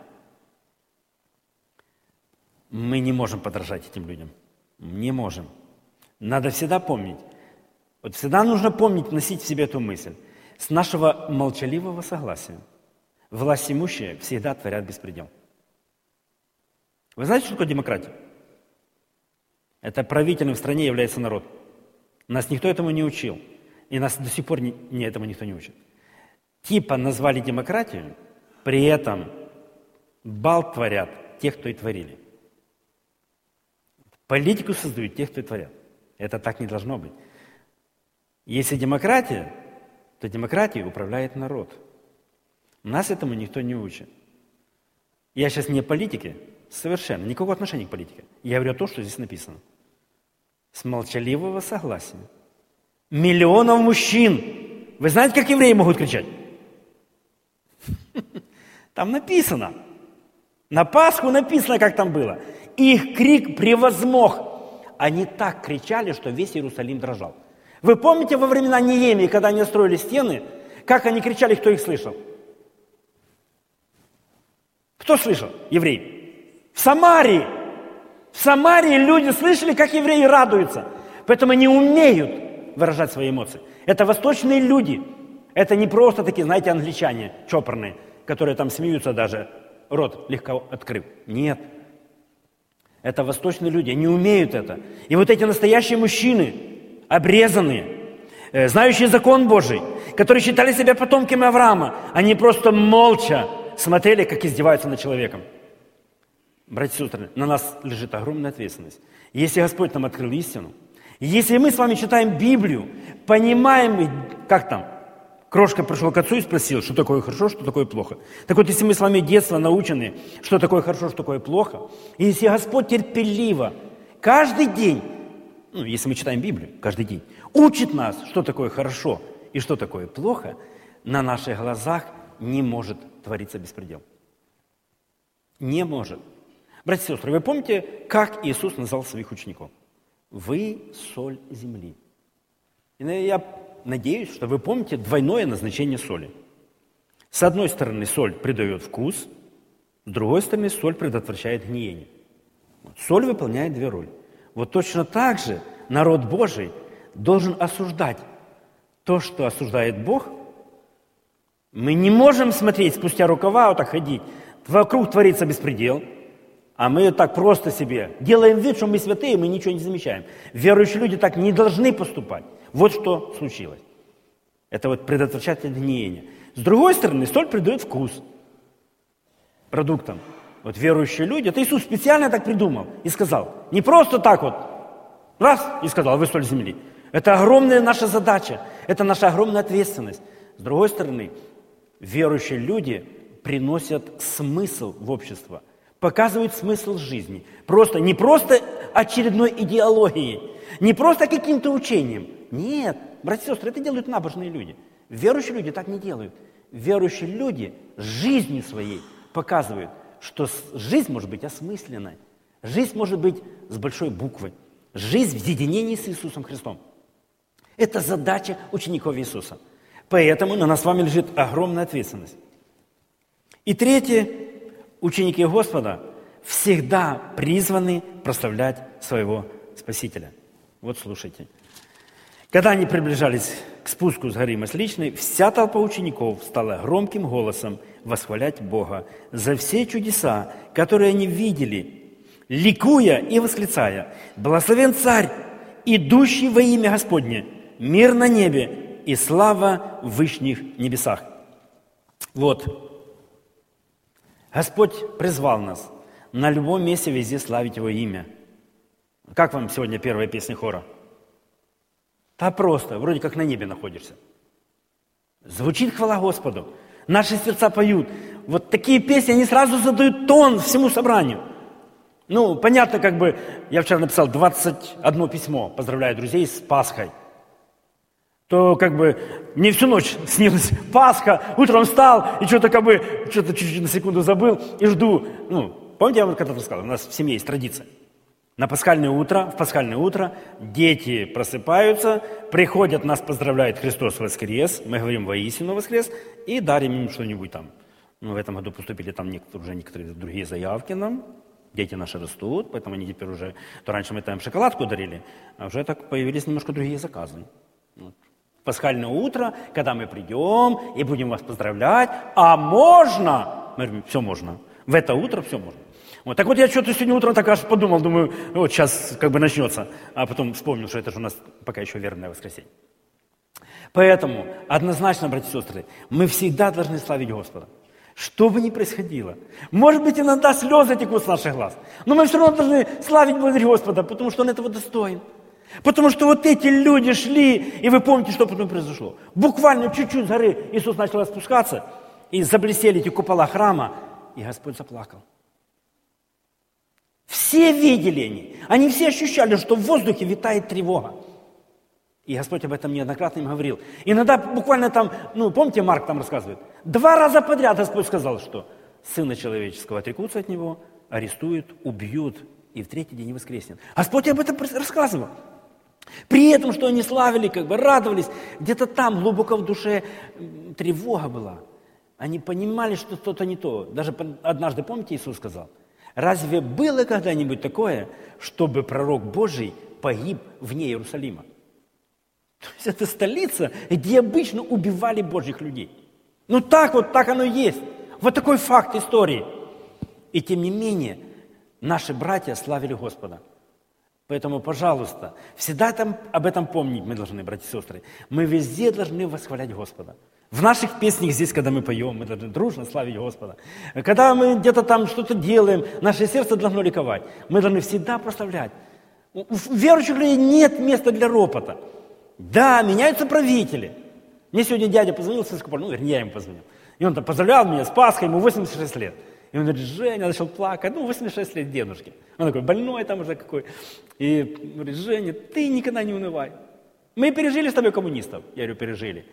Мы не можем подражать этим людям. Не можем. Надо всегда помнить. Вот всегда нужно помнить, носить в себе эту мысль. С нашего молчаливого согласия власть имущие всегда творят беспредел. Вы знаете, что такое демократия? Это правителем в стране является народ. Нас никто этому не учил. И нас до сих пор этому никто не учит. Типа назвали демократию, при этом бал творят те, кто и творили. Политику создают те, кто и творят. Это так не должно быть. Если демократия, то демократией управляет народ. Нас этому никто не учит. Я сейчас не о политике, совершенно, никакого отношения к политике. Я говорю то, что здесь написано. С молчаливого согласия. Миллионов мужчин. Вы знаете, как евреи могут кричать? Там написано. На Пасху написано, как там было. Их крик превозмог. Они так кричали, что весь Иерусалим дрожал. Вы помните во времена Неемии, когда они строили стены, как они кричали, кто их слышал? Кто слышал? Евреи. В Самарии. В Самарии люди слышали, как евреи радуются. Поэтому они умеют выражать свои эмоции. Это восточные люди. Это не просто такие, знаете, англичане чопорные, которые там смеются даже, рот легко открыв. Нет. Это восточные люди, они умеют это. И вот эти настоящие мужчины, обрезанные, знающие закон Божий, которые считали себя потомками Авраама, они просто молча смотрели, как издеваются над человеком. Братья и сестры, на нас лежит огромная ответственность. Если Господь нам открыл истину, если мы с вами читаем Библию, понимаем, как там, Крошка пришел к отцу и спросил, что такое хорошо, что такое плохо. Так вот, если мы с вами с детства научены, что такое хорошо, что такое плохо, и если Господь терпеливо каждый день, если мы читаем Библию, каждый день, учит нас, что такое хорошо и что такое плохо, на наших глазах не может твориться беспредел. Не может. Братья и сестры, вы помните, как Иисус назвал своих учеников? Вы соль земли. И я надеюсь, что вы помните двойное назначение соли. С одной стороны, соль придает вкус, с другой стороны, соль предотвращает гниение. Соль выполняет две роли. Вот точно так же народ Божий должен осуждать то, что осуждает Бог. Мы не можем смотреть спустя рукава, вот так ходить. Вокруг творится беспредел, а мы так просто себе делаем вид, что мы святые, мы ничего не замечаем. Верующие люди так не должны поступать. Вот что случилось. Это вот предотвращает гниение. С другой стороны, соль придает вкус продуктам. Вот верующие люди, это Иисус специально так придумал и сказал. Не просто так вот, раз, и сказал, вы соль земли. Это огромная наша задача, это наша огромная ответственность. С другой стороны, верующие люди приносят смысл в общество, показывают смысл жизни. Не просто очередной идеологией, не просто каким-то учением. Нет, братья и сестры, это делают набожные люди. Верующие люди так не делают. Верующие люди жизнью своей показывают, что жизнь может быть осмысленной. Жизнь может быть с большой буквы. Жизнь в единении с Иисусом Христом. Это задача учеников Иисуса. Поэтому на нас с вами лежит огромная ответственность. И третье, ученики Господа всегда призваны прославлять своего Спасителя. Вот слушайте. Когда они приближались к спуску с горы Масличной, вся толпа учеников стала громким голосом восхвалять Бога за все чудеса, которые они видели, ликуя и восклицая: «Благословен Царь, идущий во имя Господне, мир на небе и слава в вышних небесах». Вот. Господь призвал нас на любом месте везде славить Его имя. Как вам сегодня первая песня хора? Да просто, вроде как на небе находишься. Звучит хвала Господу. Наши сердца поют. Вот такие песни, они сразу задают тон всему собранию. Понятно, я вчера написал 21 письмо, поздравляю друзей с Пасхой. То мне всю ночь снилась Пасха, утром встал и что-то чуть-чуть на секунду забыл и жду. Помните, я вам когда-то рассказал, у нас в семье есть традиция. В пасхальное утро дети просыпаются, приходят, нас поздравляют: Христос воскрес, мы говорим: воистину воскрес, и дарим им что-нибудь там. В этом году поступили там уже некоторые другие заявки нам, дети наши растут, поэтому они теперь уже, то раньше мы там шоколадку дарили, а уже так появились немножко другие заказы. В пасхальное утро, когда мы придем и будем вас поздравлять, а можно, мы говорим: все можно, в это утро все можно. Так вот я что-то сегодня утром так аж подумал, думаю, вот сейчас начнется, а потом вспомнил, что это же у нас пока еще вербное воскресенье. Поэтому однозначно, братья и сестры, мы всегда должны славить Господа. Что бы ни происходило. Может быть, иногда слезы текут с наших глаз, но мы все равно должны славить, благодарить Господа, потому что Он этого достоин. Потому что вот эти люди шли, и вы помните, что потом произошло. Буквально чуть-чуть с горы Иисус начал спускаться, и заблестели эти купола храма, и и Господь заплакал. Все видели они все ощущали, что в воздухе витает тревога. И Господь об этом неоднократно им говорил. Иногда буквально там, помните, Марк там рассказывает, 2 раза подряд Господь сказал, что Сына Человеческого отрекутся от Него, арестуют, убьют, и в 3-й день воскреснет. Господь об этом рассказывал. При этом, что они славили, радовались, где-то там глубоко в душе тревога была. Они понимали, что что-то не то. Даже однажды, помните, Иисус сказал, разве было когда-нибудь такое, чтобы пророк Божий погиб вне Иерусалима? То есть это столица, где обычно убивали Божьих людей. Так оно и есть. Вот такой факт истории. И тем не менее, наши братья славили Господа. Поэтому, пожалуйста, всегда об этом помнить мы должны, братья и сестры. Мы везде должны восхвалять Господа. В наших песнях здесь, когда мы поем, мы должны дружно славить Господа. Когда мы где-то там что-то делаем, наше сердце должно ликовать. Мы должны всегда прославлять. У верующих людей нет места для ропота. Да, меняются правители. Мне сегодня дядя позвонил с Искополя, вернее, я ему позвонил. И он там поздравлял меня с Пасхой, ему 86 лет. И он говорит, Женя, начал плакать, 86 лет дедушке. Он такой больной там уже какой. И говорит, Женя, ты никогда не унывай. Мы пережили с тобой коммунистов. Я говорю, пережили.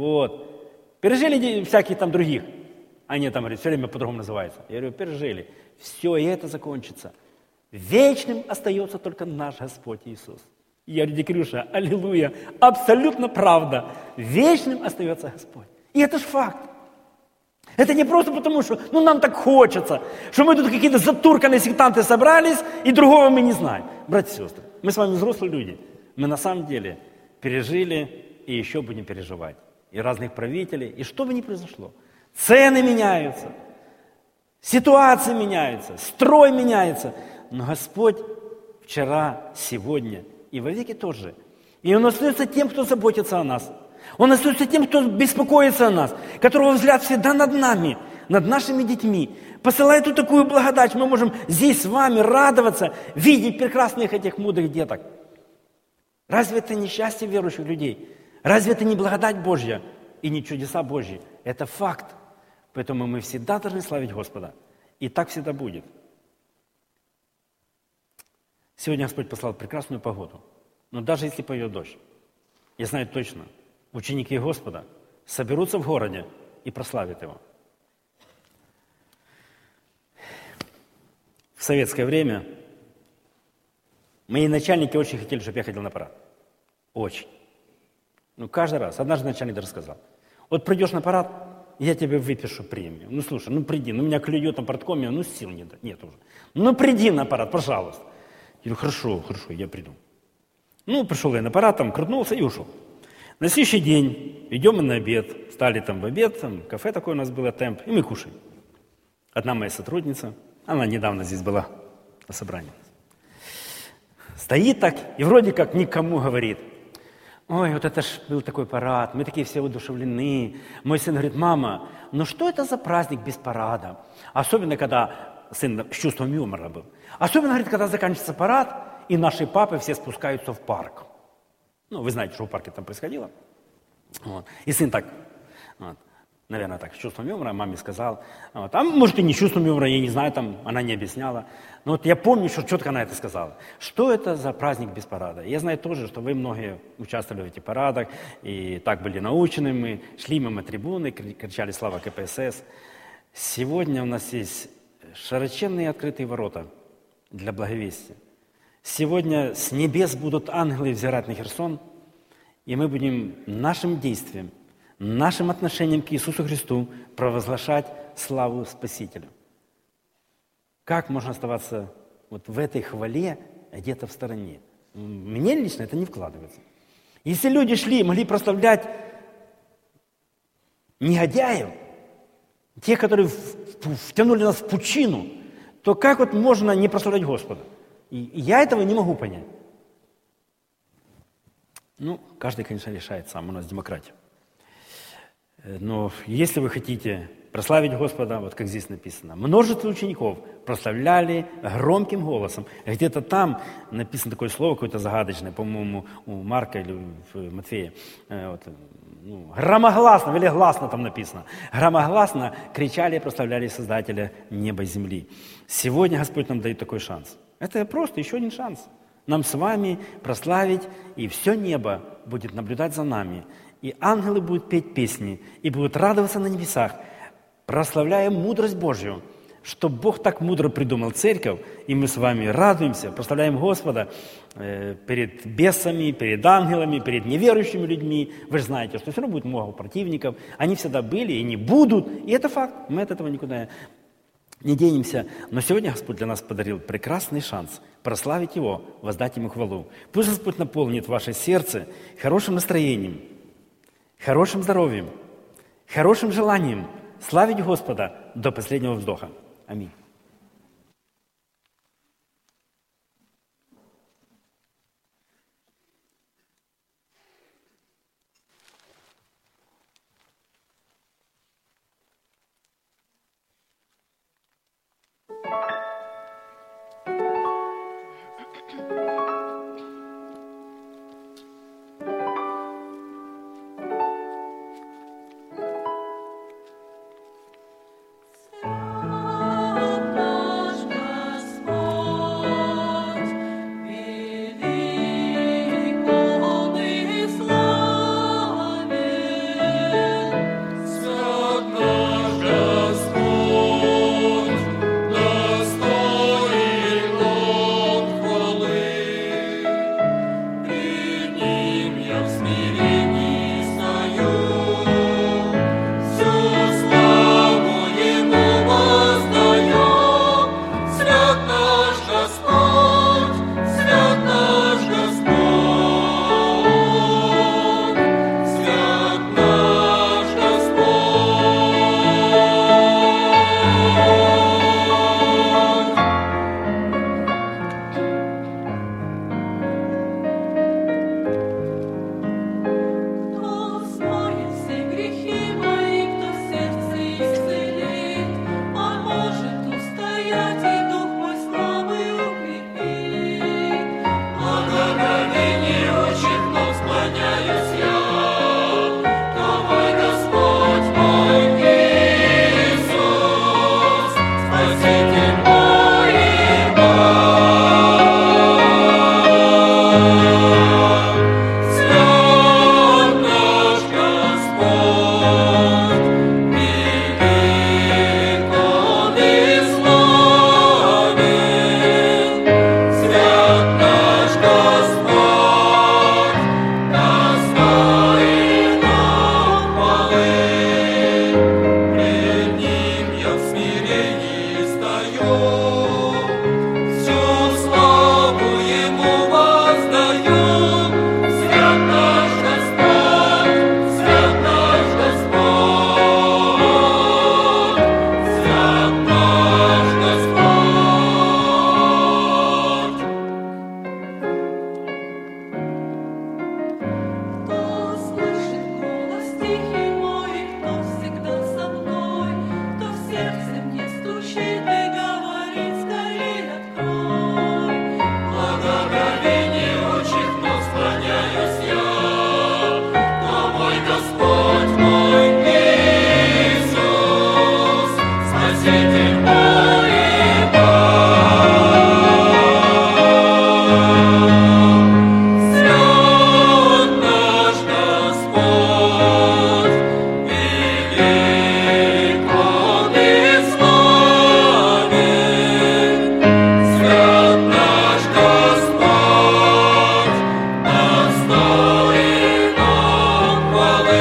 Пережили всяких там других. Они там, говорят, все время по-другому называются. Я говорю, пережили. Все, и это закончится. Вечным остается только наш Господь Иисус. Я говорю, Дикрюша, аллилуйя, абсолютно правда. Вечным остается Господь. И это ж факт. Это не просто потому, что нам так хочется, что мы тут какие-то затурканные сектанты собрались, и другого мы не знаем. Братья и сестры, мы с вами взрослые люди. Мы на самом деле пережили и еще будем переживать. И разных правителей, и что бы ни произошло. Цены меняются, ситуации меняются, строй меняется. Но Господь вчера, сегодня и вовеки тоже. И Он остается тем, кто заботится о нас. Он остается тем, кто беспокоится о нас, которого взгляд всегда над нами, над нашими детьми. Посылает тут такую благодать, мы можем здесь с вами радоваться, видеть прекрасных этих мудрых деток. Разве это не счастье верующих людей? Разве это не благодать Божья и не чудеса Божьи? Это факт. Поэтому мы всегда должны славить Господа. И так всегда будет. Сегодня Господь послал прекрасную погоду. Но даже если пойдет дождь, я знаю точно, ученики Господа соберутся в городе и прославят Его. В советское время мои начальники очень хотели, чтобы я ходил на парад. Очень. Каждый раз. Однажды начальник даже сказал, придешь на парад, я тебе выпишу премию. Слушай, приди, меня клюет на парткоме, сил нет уже. Приди на парад, пожалуйста. Я говорю, хорошо, я приду. Пришел я на парад, крутнулся и ушел. На следующий день идем мы на обед. Стали в обед, кафе такое у нас было, темп, и мы кушаем. Одна моя сотрудница, она недавно здесь была на собрании. Стоит так и вроде как никому говорит. Ой, это ж был такой парад, мы такие все воодушевлены. Мой сын говорит, мама, что это за праздник без парада? Особенно, когда сын с чувством юмора был. Особенно, говорит, когда заканчивается парад, и наши папы все спускаются в парк. Вы знаете, что в парке там происходило. И сын так, наверное, так, с чувством юмора маме сказал. Может, и не с чувством юмора, я не знаю, она не объясняла. Но я помню, что четко она это сказала. Что это за праздник без парада? Я знаю тоже, что вы многие участвовали в этих парадах, и так были научены мы, шли мимо трибуны, кричали «Слава КПСС». Сегодня у нас есть широченные открытые ворота для благовестия. Сегодня с небес будут ангелы взирать на Херсон, и мы будем нашим действием, нашим отношением к Иисусу Христу провозглашать славу Спасителю. Как можно оставаться в этой хвале где-то в стороне? Мне лично это не вкладывается. Если люди могли прославлять негодяев, тех, которые втянули нас в пучину, то как можно не прославлять Господа? И я этого не могу понять. Каждый, конечно, решает сам, у нас демократия. Но если вы хотите прославить Господа, как здесь написано, множество учеников прославляли громким голосом. Где-то там написано такое слово какое-то загадочное, по-моему, у Марка или в Матфея. громогласно, или гласно там написано, громогласно кричали и прославляли Создателя неба и земли. Сегодня Господь нам дает такой шанс. Это просто еще один шанс. Нам с вами прославить, и все небо будет наблюдать за нами. И ангелы будут петь песни, и будут радоваться на небесах, прославляя мудрость Божью, что Бог так мудро придумал церковь, и мы с вами радуемся, прославляем Господа перед бесами, перед ангелами, перед неверующими людьми. Вы же знаете, что все равно будет много противников. Они всегда были и не будут. И это факт. Мы от этого никуда не денемся. Но сегодня Господь для нас подарил прекрасный шанс прославить Его, воздать Ему хвалу. Пусть Господь наполнит ваше сердце хорошим настроением, хорошим здоровьем, хорошим желанием славить Господа до последнего вздоха. Аминь.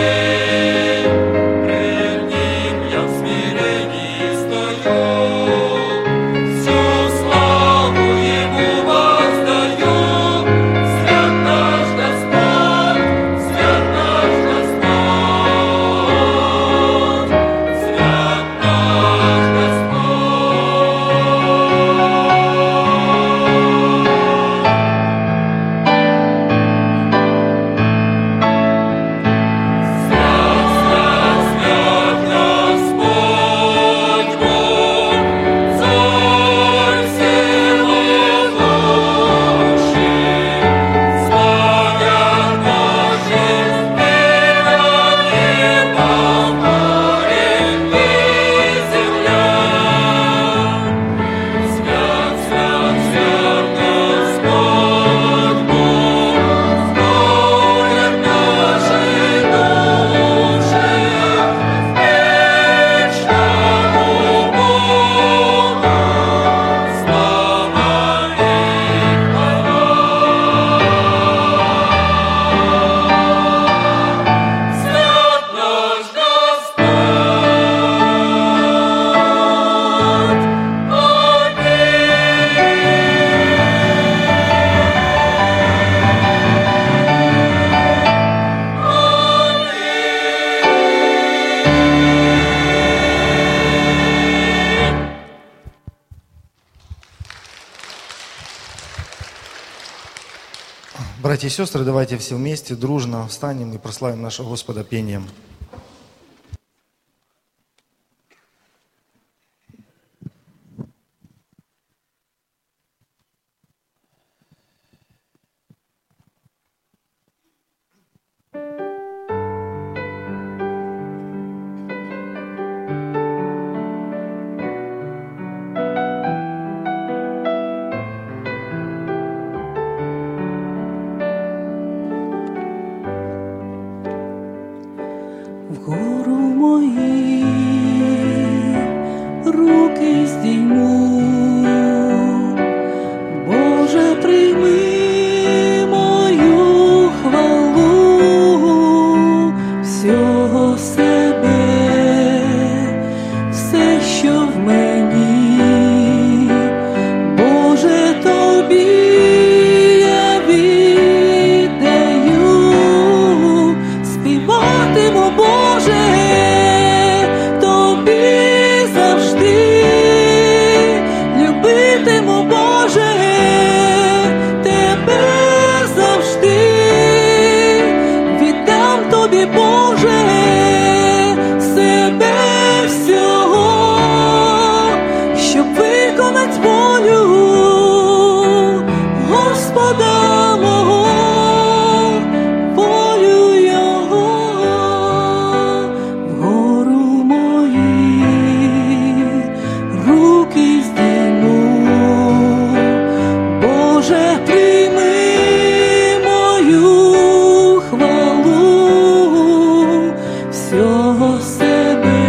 Пред Ним я в смирении стою. Братья и сестры, давайте все вместе, дружно встанем и прославим нашего Господа пением. Вгору мої руки здійму, Боже, прийми мою хвалу, всього себе, все, що в мені, Боже, тобі я віддаю, співатиму, Боже, тобі завжди, любитиму, Боже, тебе завжди, віддам тобі, Боже, себе всього, щоб виконать волю Господа мого, волю Його. Вгору мої руки здійму, Боже, прийми мою хвалу, всього себе,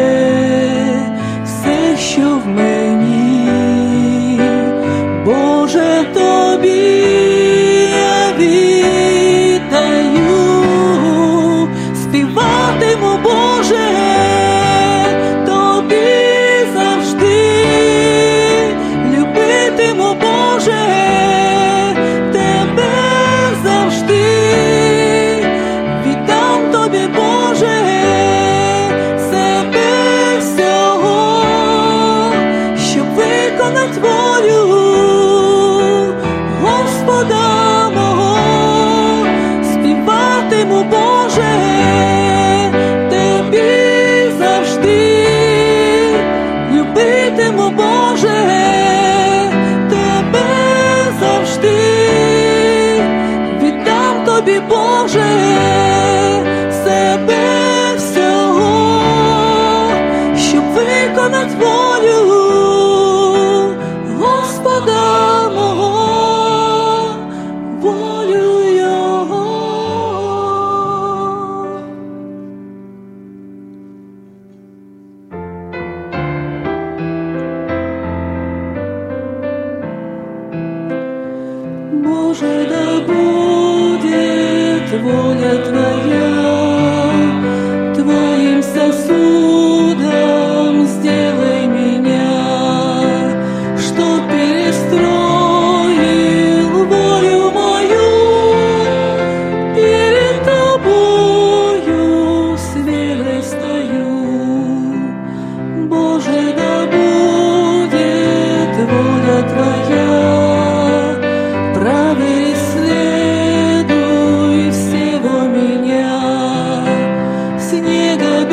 все, що в мені, Боже, тобі я віддаю, співатиму, Боже, тобі завжди, любитиму, Боже, тебе завжди, віддам тобі, Боже, себе всього, щоб виконать волю Господа мого, співатиму, Боже, тобі завжди, любитиму, Боже, тебе завжди, віддам тобі, Боже, себе всього, щоб виконать волю Господа мого, волю Його. Боже, да будет воля Твоя, Твоим сосудом сделай меня, чтоб перестроил волю мою, перед Тобою с верой стою. Боже, да будет воля Твоя, правый следуй всего меня, снега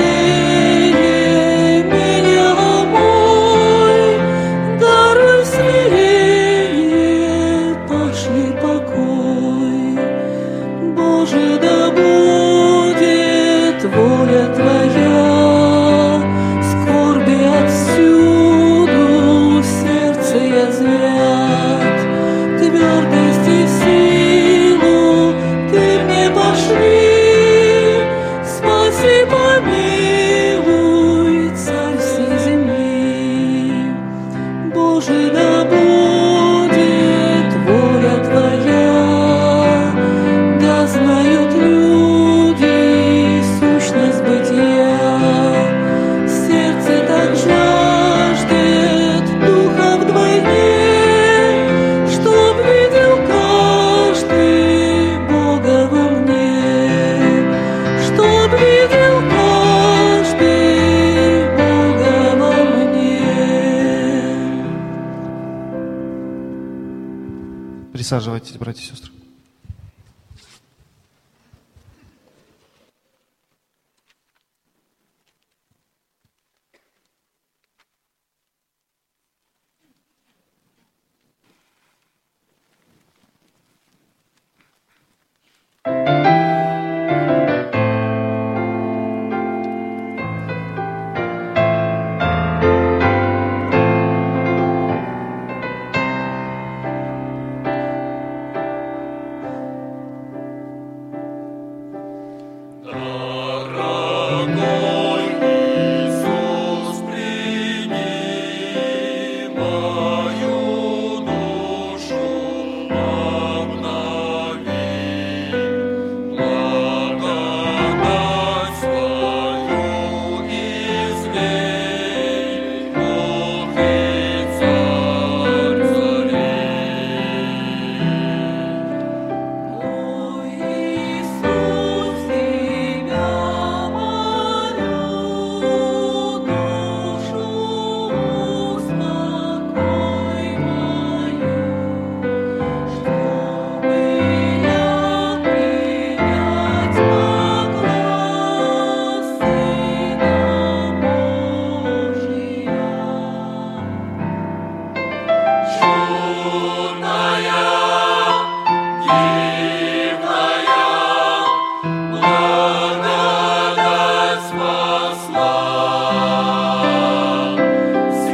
белее меня мой, даруй смирение, пошли покой. Боже, да будет воля Твоя, скорби отсюду сердце я звят, твердость и силу Ты мне пошли, спаси, помилуй, Царь всей земли. Боже, да будет воля Твоя, да знают люди сущность бытия, сердце так жаждет духа вдвойне, чтоб видел каждый Бога во мне, чтоб видел каждый Бога во мне. Присаживайтесь, братья и сестры.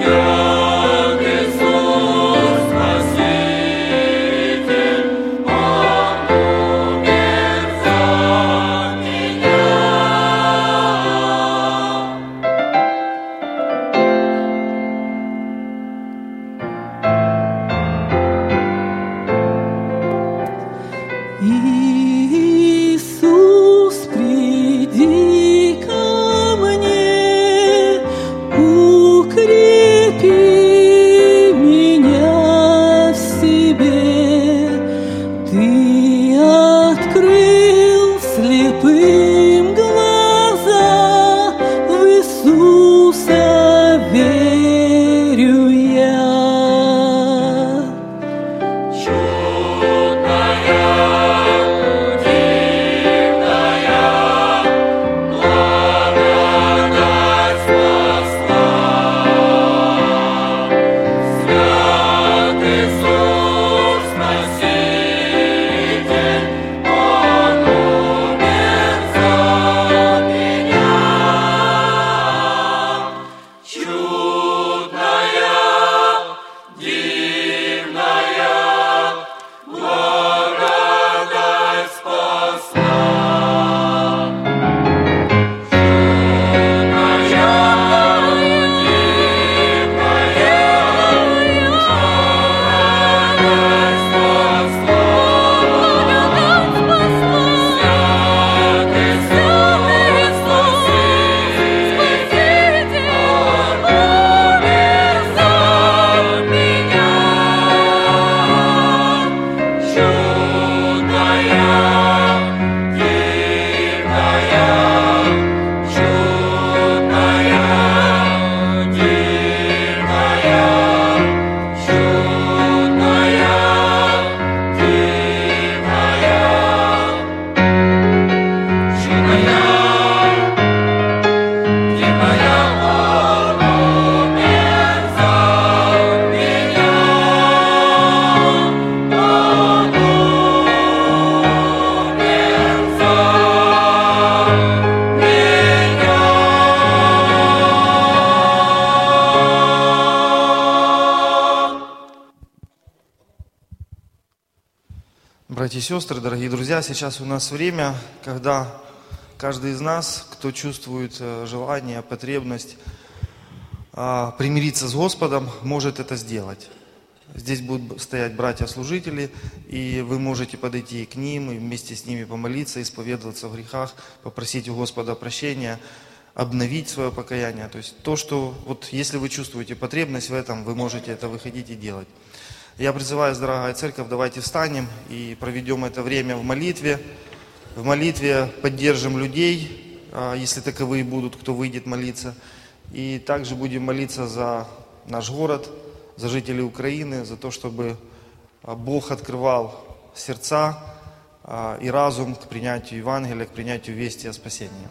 Иисус, приди ко мне, укрепи меня в себе. Ты открыл слепым глаза, в Иисуса верю я. Братья и сестры, дорогие друзья, сейчас у нас время, когда каждый из нас, кто чувствует желание, потребность примириться с Господом, может это сделать. Здесь будут стоять братья-служители, и вы можете подойти к ним и вместе с ними помолиться, исповедоваться в грехах, попросить у Господа прощения, обновить свое покаяние. То есть то, что вот если вы чувствуете потребность в этом, вы можете это выходить и делать. Я призываю, дорогая церковь, давайте встанем и проведем это время в молитве. В молитве поддержим людей, если таковые будут, кто выйдет молиться. И также будем молиться за наш город, за жителей Украины, за то, чтобы Бог открывал сердца и разум к принятию Евангелия, к принятию вести о спасении.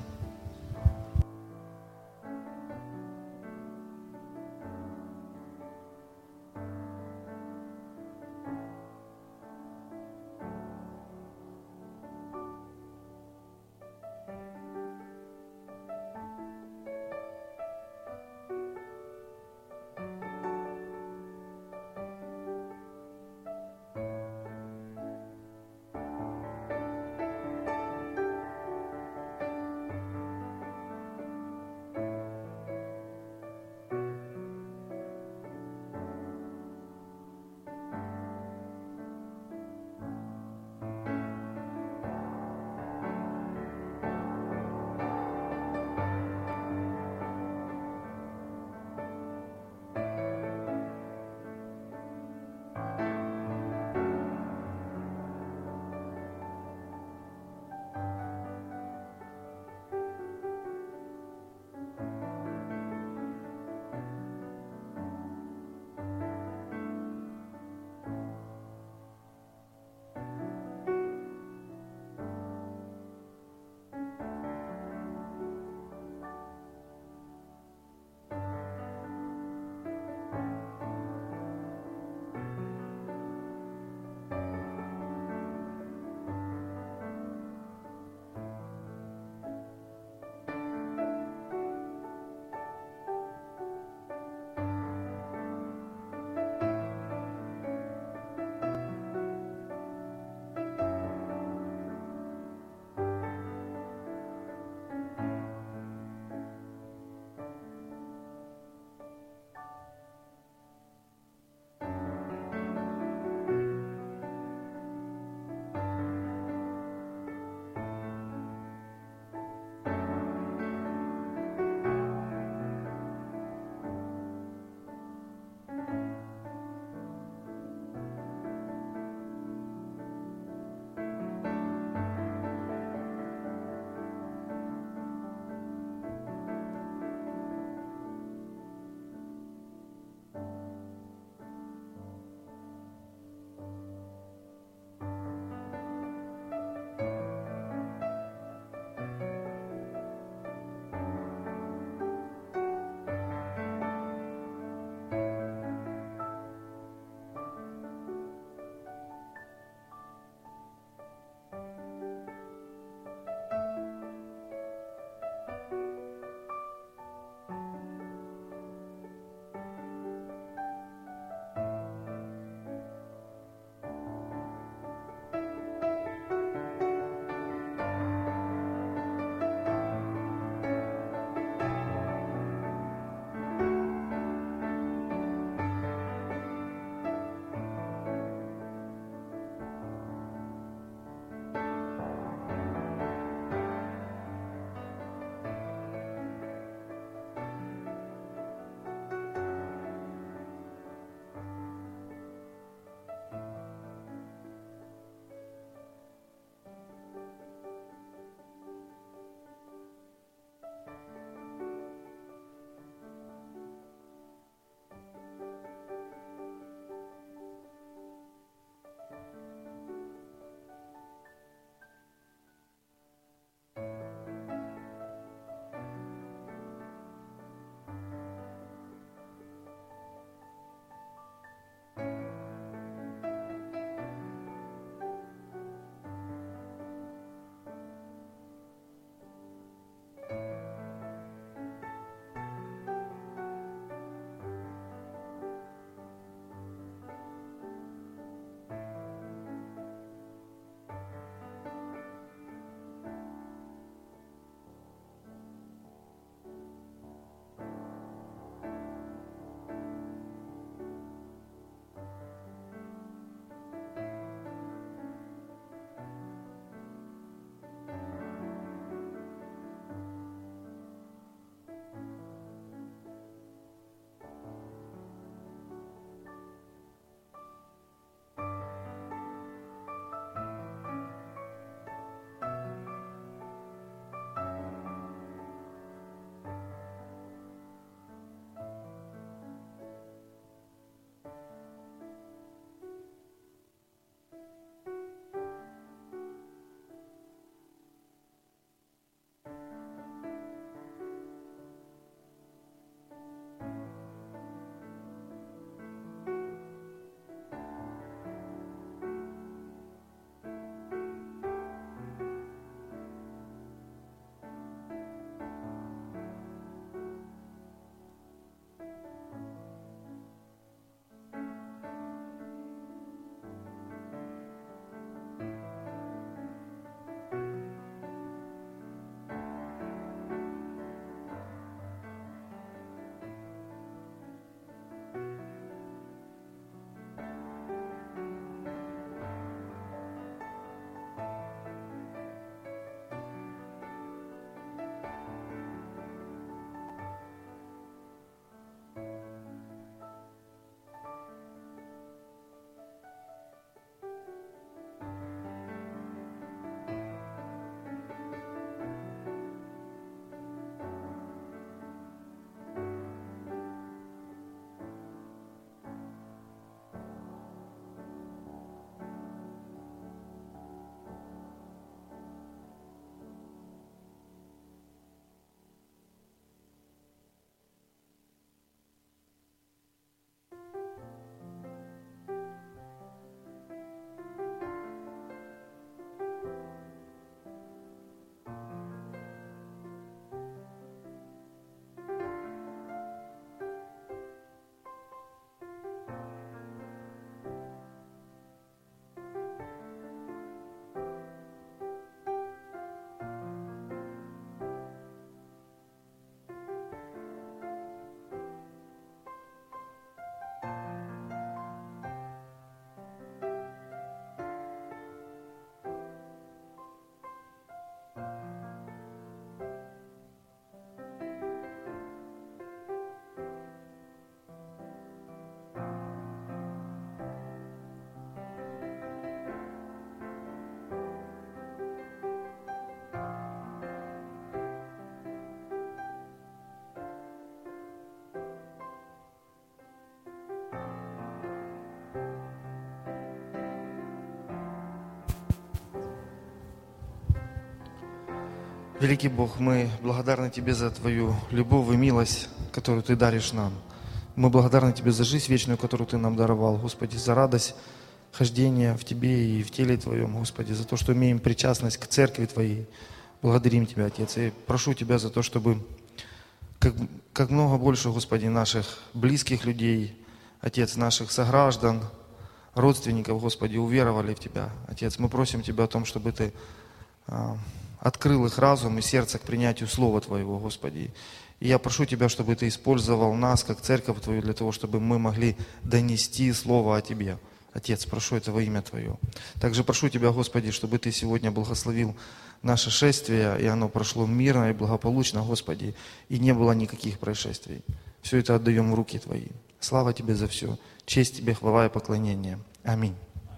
Великий Бог, мы благодарны Тебе за Твою любовь и милость, которую Ты даришь нам. Мы благодарны Тебе за жизнь вечную, которую Ты нам даровал, Господи, за радость хождения в Тебе и в теле Твоем, Господи, за то, что имеем причастность к Церкви Твоей. Благодарим Тебя, Отец, и прошу Тебя за то, чтобы как много больше, Господи, наших близких людей, Отец, наших сограждан, родственников, Господи, уверовали в Тебя. Отец, мы просим Тебя о том, чтобы Ты открыл их разум и сердце к принятию Слова Твоего, Господи. И я прошу Тебя, чтобы Ты использовал нас, как Церковь Твою, для того, чтобы мы могли донести Слово о Тебе. Отец, прошу это во имя Твое. Также прошу Тебя, Господи, чтобы Ты сегодня благословил наше шествие, и оно прошло мирно и благополучно, Господи, и не было никаких происшествий. Все это отдаем в руки Твои. Слава Тебе за все. Честь Тебе, хвала и поклонение. Аминь.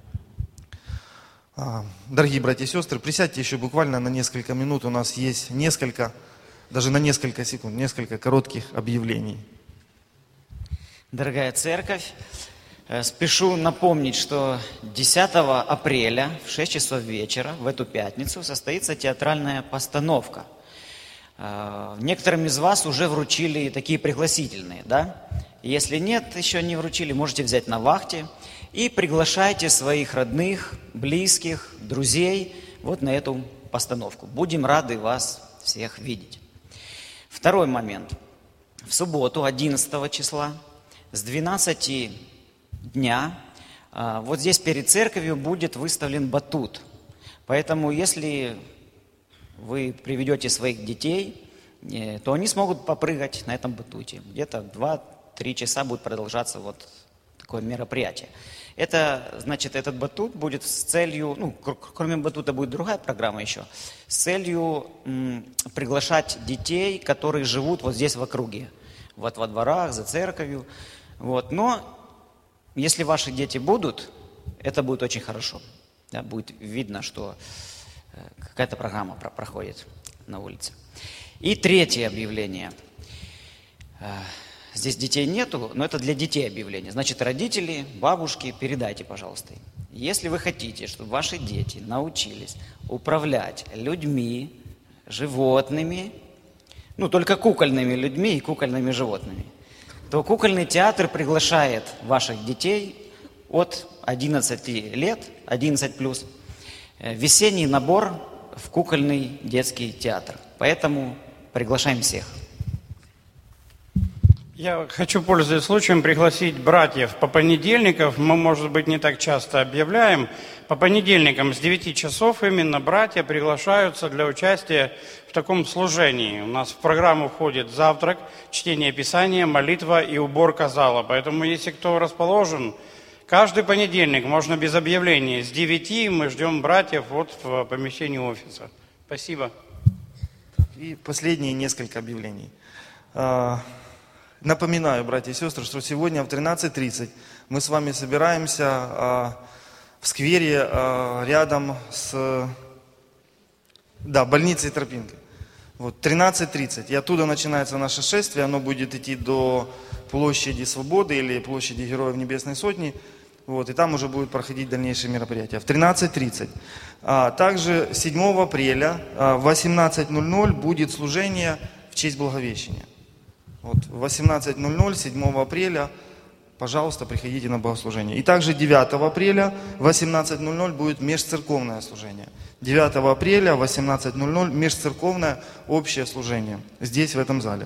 Дорогие братья и сестры, присядьте еще буквально на несколько минут. У нас есть даже на несколько секунд, несколько коротких объявлений. Дорогая церковь, спешу напомнить, что 10 апреля в 6 часов вечера, в эту пятницу, состоится театральная постановка. Некоторым из вас уже вручили такие пригласительные, да? Если нет, еще не вручили, можете взять на вахте и приглашайте своих родных, близких, друзей вот на эту постановку. Будем рады вас всех видеть. Второй момент. В субботу, 11 числа, с 12 дня, вот здесь перед церковью будет выставлен батут. Поэтому, если вы приведете своих детей, то они смогут попрыгать на этом батуте. Где-то 2-3 часа будет продолжаться вот такое мероприятие. Это, значит, этот батут будет с целью, кроме батута будет другая программа еще, с целью приглашать детей, которые живут вот здесь в округе, вот во дворах, за церковью. Вот. Но если ваши дети будут, это будет очень хорошо. Да, будет видно, что какая-то программа проходит на улице. И третье объявление. Здесь детей нету, но это для детей объявление. Значит, родители, бабушки, передайте, пожалуйста. Если вы хотите, чтобы ваши дети научились управлять людьми, животными, только кукольными людьми и кукольными животными, то кукольный театр приглашает ваших детей от 11 лет, 11+, весенний набор в кукольный детский театр. Поэтому приглашаем всех. Я хочу, пользуясь случаем, пригласить братьев по понедельникам. Мы, может быть, не так часто объявляем. По понедельникам с 9 часов именно братья приглашаются для участия в таком служении. У нас в программу входит завтрак, чтение Писания, молитва и уборка зала. Поэтому, если кто расположен, каждый понедельник, можно без объявления, с 9 мы ждем братьев вот в помещении офиса. Спасибо. И последние несколько объявлений. Напоминаю, братья и сестры, что сегодня в 13:30 мы с вами собираемся в сквере рядом с больницей Тропинка. Вот, 13:30. И оттуда начинается наше шествие. Оно будет идти до площади Свободы или площади Героев Небесной Сотни. Вот, и там уже будут проходить дальнейшие мероприятия. В 13:30. Также 7 апреля в 18:00 будет служение в честь Благовещения. Вот, в 18:00, 7 апреля, пожалуйста, приходите на богослужение. И также 9 апреля в 18:00 будет межцерковное служение. 9 апреля в 18:00 межцерковное общее служение здесь, в этом зале.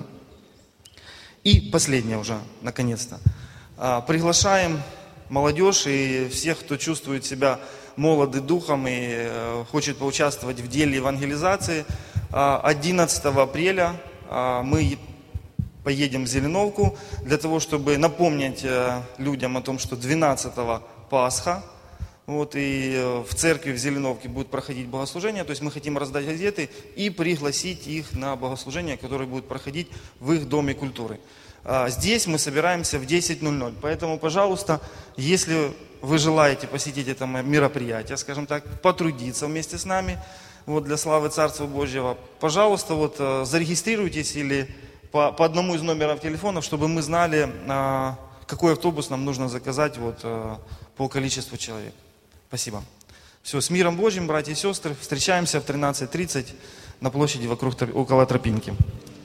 И последнее уже, наконец-то. Приглашаем молодежь и всех, кто чувствует себя молоды духом и хочет поучаствовать в деле евангелизации. 11 апреля мы поедем в Зеленовку для того, чтобы напомнить людям о том, что 12-го Пасха, вот, и в церкви в Зеленовке будет проходить богослужение, то есть мы хотим раздать газеты и пригласить их на богослужение, которое будет проходить в их Доме культуры. Здесь мы собираемся в 10:00, поэтому, пожалуйста, если вы желаете посетить это мероприятие, скажем так, потрудиться вместе с нами, вот, для славы Царства Божьего, пожалуйста, вот, зарегистрируйтесь или по одному из номеров телефонов, чтобы мы знали, какой автобус нам нужно заказать вот, по количеству человек. Спасибо. Все, с миром Божьим, братья и сестры. Встречаемся в 13:30 на площади около тропинки.